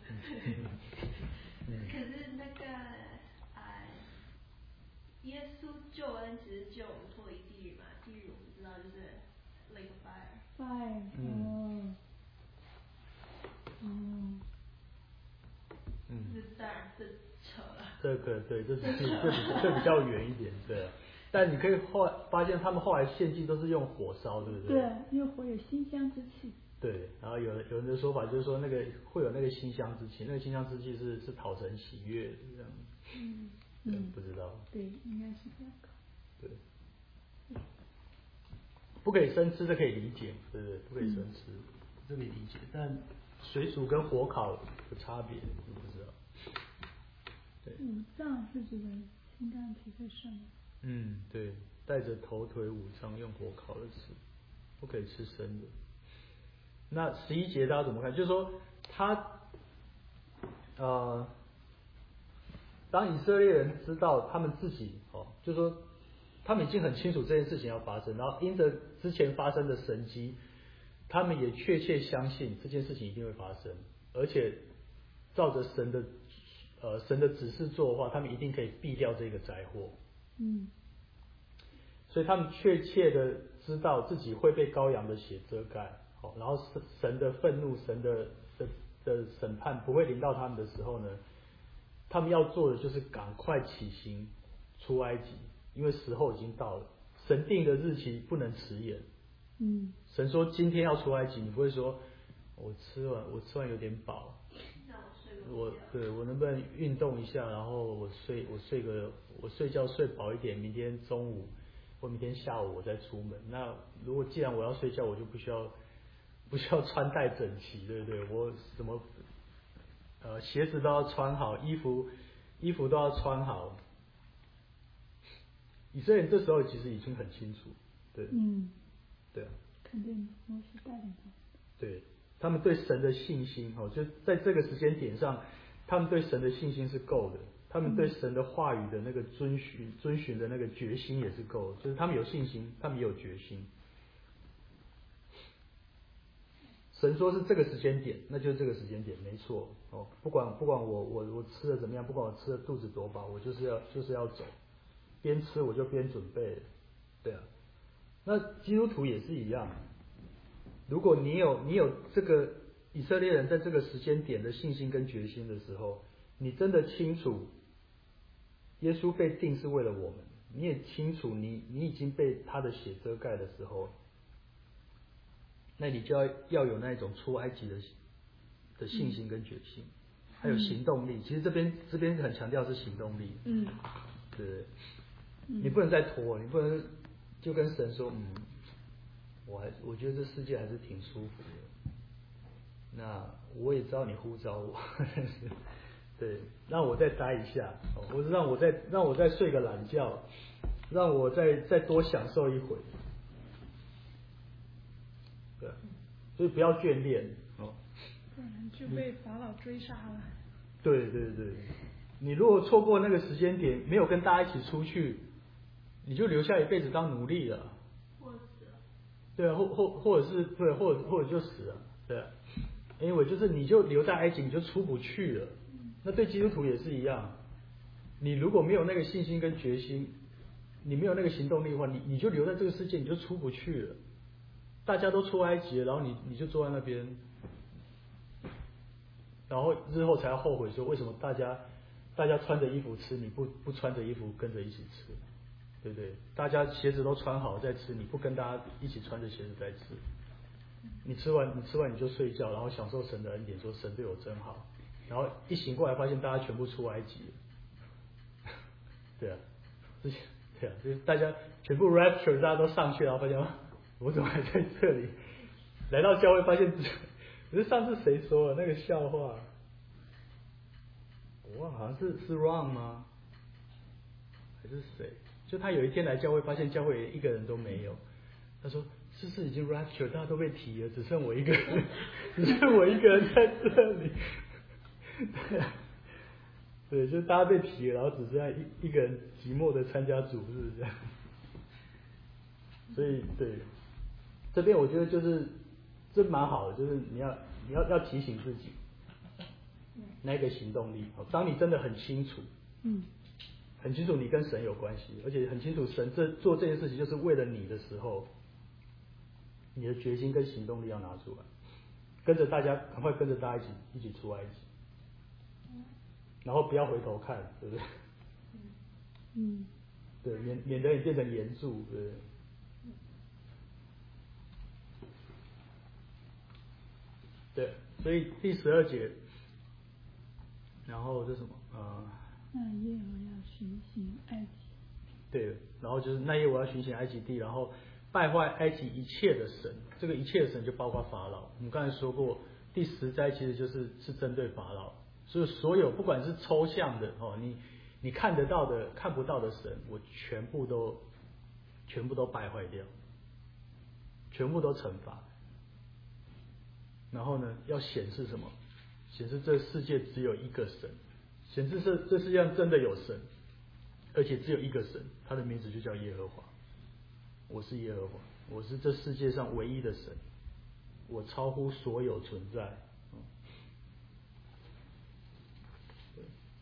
可是那个啊、呃，耶稣救恩其实救我们脱离地狱嘛，地狱我们知道就是 lake of fire。 fire。嗯。嗯。 嗯。 这当然是扯了。 这个对，这是这比这比较远一点，对。但你可以后来发现，他们后来献祭都是用火烧，对不对？ 对，因为火有馨香之气。 对，然后有有人的说法就是说，那个会有那个馨香之气，那个馨香之气是是讨神喜悦的这样。 嗯嗯，不知道。 对，应该是这样。 对。不可以生吃，这可以理解，对不对？不可以生吃，嗯、这可以理解。但水煮跟火烤的差别，你不知道。对。 五脏是指的心肝脾肺肾。 嗯，对，带着头腿五脏用火烤着吃，不可以吃生的。那十一节大家怎么看？就是说他呃，当以色列人知道他们自己哦，就是说他们已经很清楚这件事情要发生，然后因着之前发生的神迹，他们也确切相信这件事情一定会发生，而且照着神的呃神的指示做的话，他们一定可以避掉这个灾祸。 嗯， 所以他们确切的知道自己会被羔羊的血遮盖，好，然后神的愤怒、神的的的审判不会临到他们的时候呢，他们要做的就是赶快起行出埃及，因为时候已经到了，神定的日期不能迟延， 嗯。神说今天要出埃及，你不会说，我吃完我吃完有点饱，我对我能不能运动一下，然后我睡我睡个我睡觉睡饱一点，明天中午或明天下午我再出门。那如果既然我要睡觉，我就不需要不需要穿戴整齐，对不对？我什么呃鞋子都要穿好，衣服衣服都要穿好。以色列人这时候其实已经很清楚，对，嗯，对啊， 肯定摩西带领他， 对，他们对神的信心哦，就在这个时间点上，他们对神的信心是够的，他们对神的话语的那个遵循遵循的那个决心也是够的，就是他们有信心，他们也有决心。神说是这个时间点，那就是这个时间点，没错哦。不管不管我我我吃的怎么样，不管我吃的肚子多饱，我就是要就是要走。边吃我就边准备，对啊。那基督徒也是一样，如果你有你有这个以色列人在这个时间点的信心跟决心的时候，你真的清楚，耶稣被定是为了我们，你也清楚你你已经被他的血遮盖的时候，那你就要要有那种出埃及的的信心跟决心，还有行动力。其实这边这边很强调是行动力，嗯，对。你不能再拖，你不能就跟神说，嗯，我还我觉得这世界还是挺舒服的。那我也知道你呼召我，对，让我再待一下，或者让我再让我再睡个懒觉，让我再再多享受一会。对，所以不要眷恋哦， 不然就被法老追杀了。 对对对，你如果错过那个时间点，没有跟大家一起出去。你就留下一辈子当奴隶了， 或死了。 对啊，或或或者是对，或者或者就死了，对啊。因为就是你就留在埃及，你就出不去了。那对基督徒也是一样，你如果没有那个信心跟决心，你没有那个行动力的话，你你就留在这个世界，你就出不去了。大家都出埃及了，然后你你就坐在那边，然后日后才要后悔说为什么大家大家穿着衣服吃，你不不穿着衣服跟着一起吃。对不对？大家鞋子都穿好再吃，你不跟大家一起穿着鞋子再吃，你吃完你吃完你就睡觉，然后享受神的恩典，说神对我真好，然后一醒过来发现大家全部出埃及了，对啊，之前对啊，就是大家全部 rapture， 大家都上去，然后发现我怎么还在这里？来到教会发现，可是上次谁说了那个笑话？我忘了，好像是是 Ron 吗？还是谁？就他有一天来教会，发现教会一个人都没有。他说：“是不是已经 rapture， 大家都被提了，只剩我一个人，只剩我一个人在这里。”对，对，就大家被提了，然后只剩下一一个人寂寞的参加主日这样。所以，对，这边我觉得就是这蛮好的，就是你要你要要提醒自己那个行动力。当你真的很清楚，嗯。很清楚你跟神有关系，而且很清楚神这做这件事情就是为了你的时候，你的决心跟行动力要拿出来，跟着大家，赶快跟着大家一起一起出埃及，然后不要回头看，对不对？嗯，对，免免得你变成岩柱，对不对？对，所以第十二节，然后这什么呃。 那夜我要巡行埃及。 对，然后就是那夜我要巡行埃及地，然后败坏埃及一切的神，这个一切的神就包括法老。我们刚才说过，第十灾其实就是是针对法老，所以所有不管是抽象的哦，你你看得到的、看不到的神，我全部都全部都败坏掉，全部都惩罚。然后呢，要显示什么？显示这世界只有一个神。显示这这世界上真的有神，而且只有一个神，他的名字就叫耶和华。我是耶和华，我是这世界上唯一的神，我超乎所有存在。嗯、对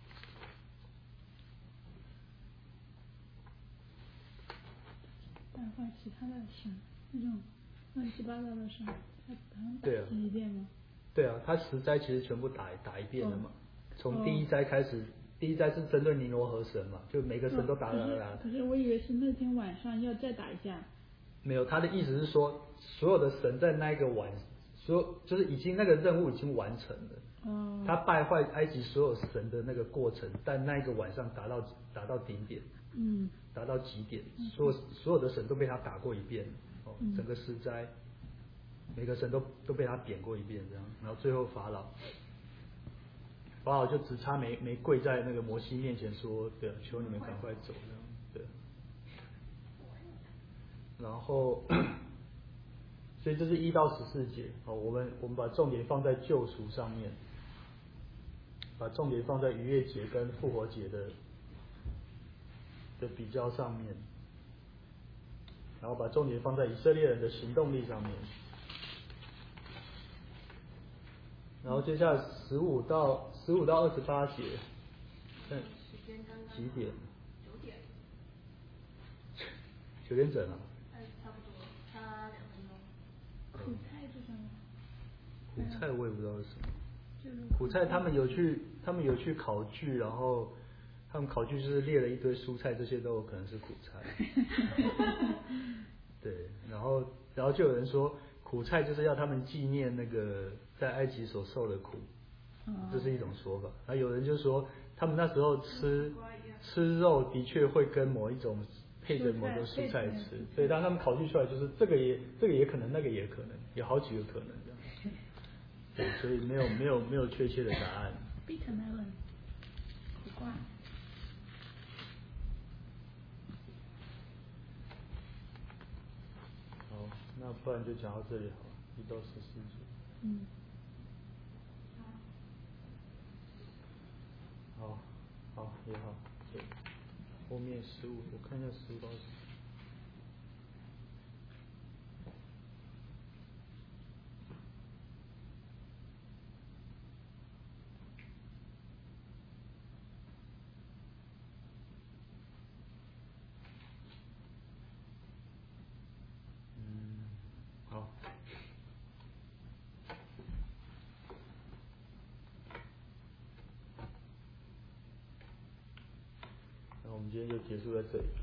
败坏其他的神，那种乱七八糟的神，他好像打击一遍吗？ 对啊，他十灾其实全部打打一遍了嘛。哦从第一灾开始，哦、第一灾是针对尼罗河神嘛，就每个神都打打打打。 可是我以为是那天晚上要再打一下。 没有，他的意思是说，所有的神在那一个晚，所有就是已经那个任务已经完成了。 哦。 他败坏埃及所有神的那个过程，在那一个晚上达到达到顶点。 嗯。 达到极点，所有所有的神都被他打过一遍，哦，整个施灾，每个神都都被他点过一遍，这样，然后最后法老，法老就只差没没跪在那个摩西面前说，对，求你们赶快走，这样，对。然后，所以这是一到十四节，哦，我们我们把重点放在救赎上面，把重点放在逾越节跟复活节的。的比较上面，然后把重点放在以色列人的行动力上面，然后接下来十五到十五到二十八节，看几点？ 九点。 九点整啊？ 哎，差不多，差两分钟。 苦菜是什么？ 苦菜我也不知道是什么。苦菜他们有去，他们有去考据，然后。他们考据就是列了一堆蔬菜，这些都有可能是苦菜。对，然后然后就有人说苦菜就是要他们纪念那个在埃及所受的苦，这是一种说法。那有人就说他们那时候吃吃肉的确会跟某一种配着某个蔬菜吃，所以当他们考据出来就是这个也这个也可能，那个也可能，有好几个可能这样。对，所以没有没有没有确切的答案。 Bitter melon， 苦瓜。 好，那不然就讲到这里好了，一到十四节。 嗯。 好，好也好，对。后面十五，我看一下十五到十。我们今天就结束在这里。